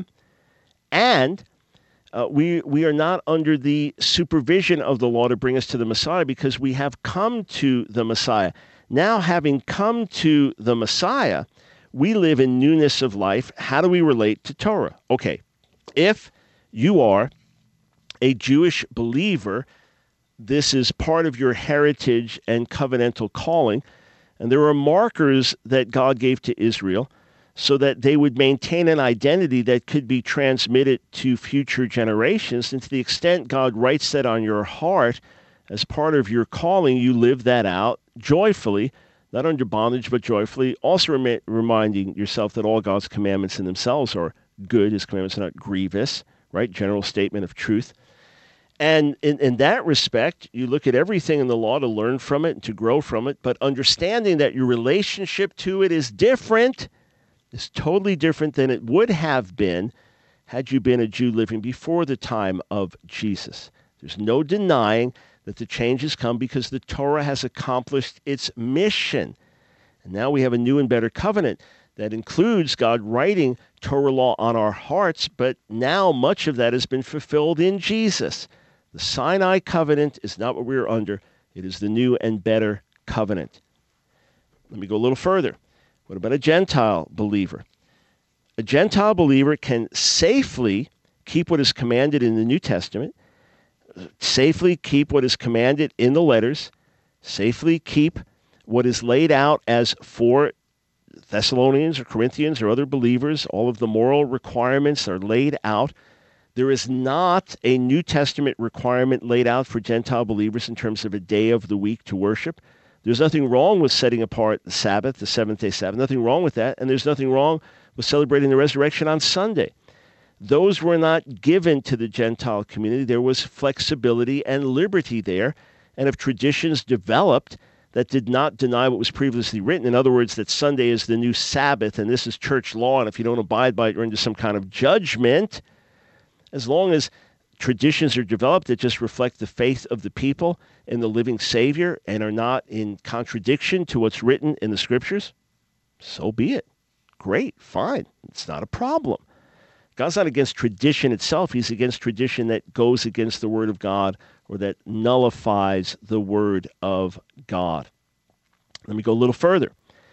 Speaker 1: And uh, we we are not under the supervision of the law to bring us to the Messiah because we have come to the Messiah. Now, having come to the Messiah, we live in newness of life. How do we relate to Torah? Okay, if you are a Jewish believer, this is part of your heritage and covenantal calling. And there are markers that God gave to Israel so that they would maintain an identity that could be transmitted to future generations. And to the extent God writes that on your heart as part of your calling, you live that out joyfully, not under bondage, but joyfully. Also rem- reminding yourself that all God's commandments in themselves are good. His commandments are not grievous, right? General statement of truth. And in, in that respect, you look at everything in the law to learn from it and to grow from it, but understanding that your relationship to it is different, is totally different than it would have been had you been a Jew living before the time of Jesus. There's no denying that the changes come because the Torah has accomplished its mission. And now we have a new and better covenant that includes God writing Torah law on our hearts, but now much of that has been fulfilled in Jesus. The Sinai covenant is not what we are under. It is the new and better covenant. Let me go a little further. What about a Gentile believer? A Gentile believer can safely keep what is commanded in the New Testament, safely keep what is commanded in the letters, safely keep what is laid out as for Thessalonians or Corinthians or other believers. All of the moral requirements are laid out. There is not a New Testament requirement laid out for Gentile believers in terms of a day of the week to worship. There's nothing wrong with setting apart the Sabbath, the seventh-day Sabbath. Nothing wrong with that. And there's nothing wrong with celebrating the resurrection on Sunday. Those were not given to the Gentile community. There was flexibility and liberty there. And if traditions developed that did not deny what was previously written, in other words, that Sunday is the new Sabbath and this is church law, and if you don't abide by it, you're into some kind of judgment, as long as traditions are developed that just reflect the faith of the people in the living Savior and are not in contradiction to what's written in the Scriptures, so be it. Great, fine. It's not a problem. God's not against tradition itself. He's against tradition that goes against the Word of God or that nullifies the Word of God. Let me go a little further.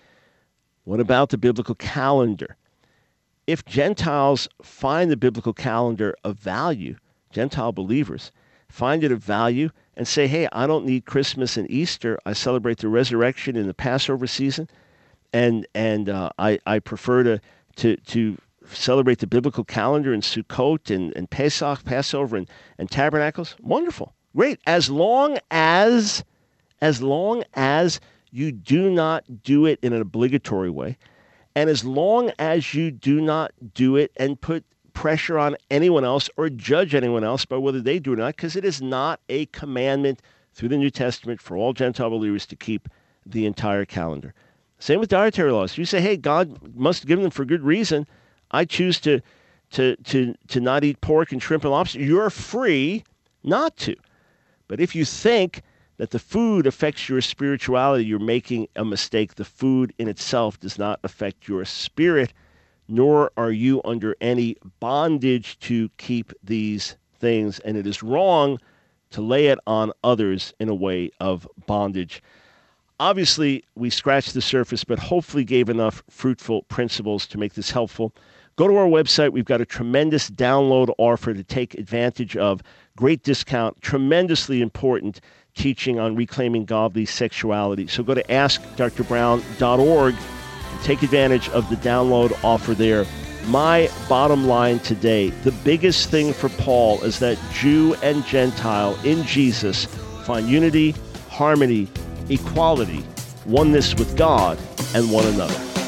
Speaker 1: What about the biblical calendar? If Gentiles find the biblical calendar of value, Gentile believers find it of value and say, hey, I don't need Christmas and Easter. I celebrate the resurrection in the Passover season, and and uh, I, I prefer to, to to celebrate the biblical calendar in Sukkot and, and Pesach, Passover, and, and Tabernacles. Wonderful. Great. As long as, as long as you do not do it in an obligatory way, and as long as you do not do it and put pressure on anyone else or judge anyone else by whether they do it or not, because it is not a commandment through the New Testament for all Gentile believers to keep the entire calendar. Same with dietary laws. You say, hey, God must have given them for good reason. I choose to, to, to, to not eat pork and shrimp and lobster. You're free not to. But if you think that the food affects your spirituality, you're making a mistake. The food in itself does not affect your spirit, nor are you under any bondage to keep these things. And it is wrong to lay it on others in a way of bondage. Obviously, we scratched the surface, but hopefully gave enough fruitful principles to make this helpful. Go to our website. We've got a tremendous download offer to take advantage of. Great discount, tremendously important teaching on reclaiming godly sexuality. So go to ask dr brown dot org and take advantage of the download offer there. My bottom line today, the biggest thing for Paul is that Jew and Gentile in Jesus find unity, harmony, equality, oneness with God and one another.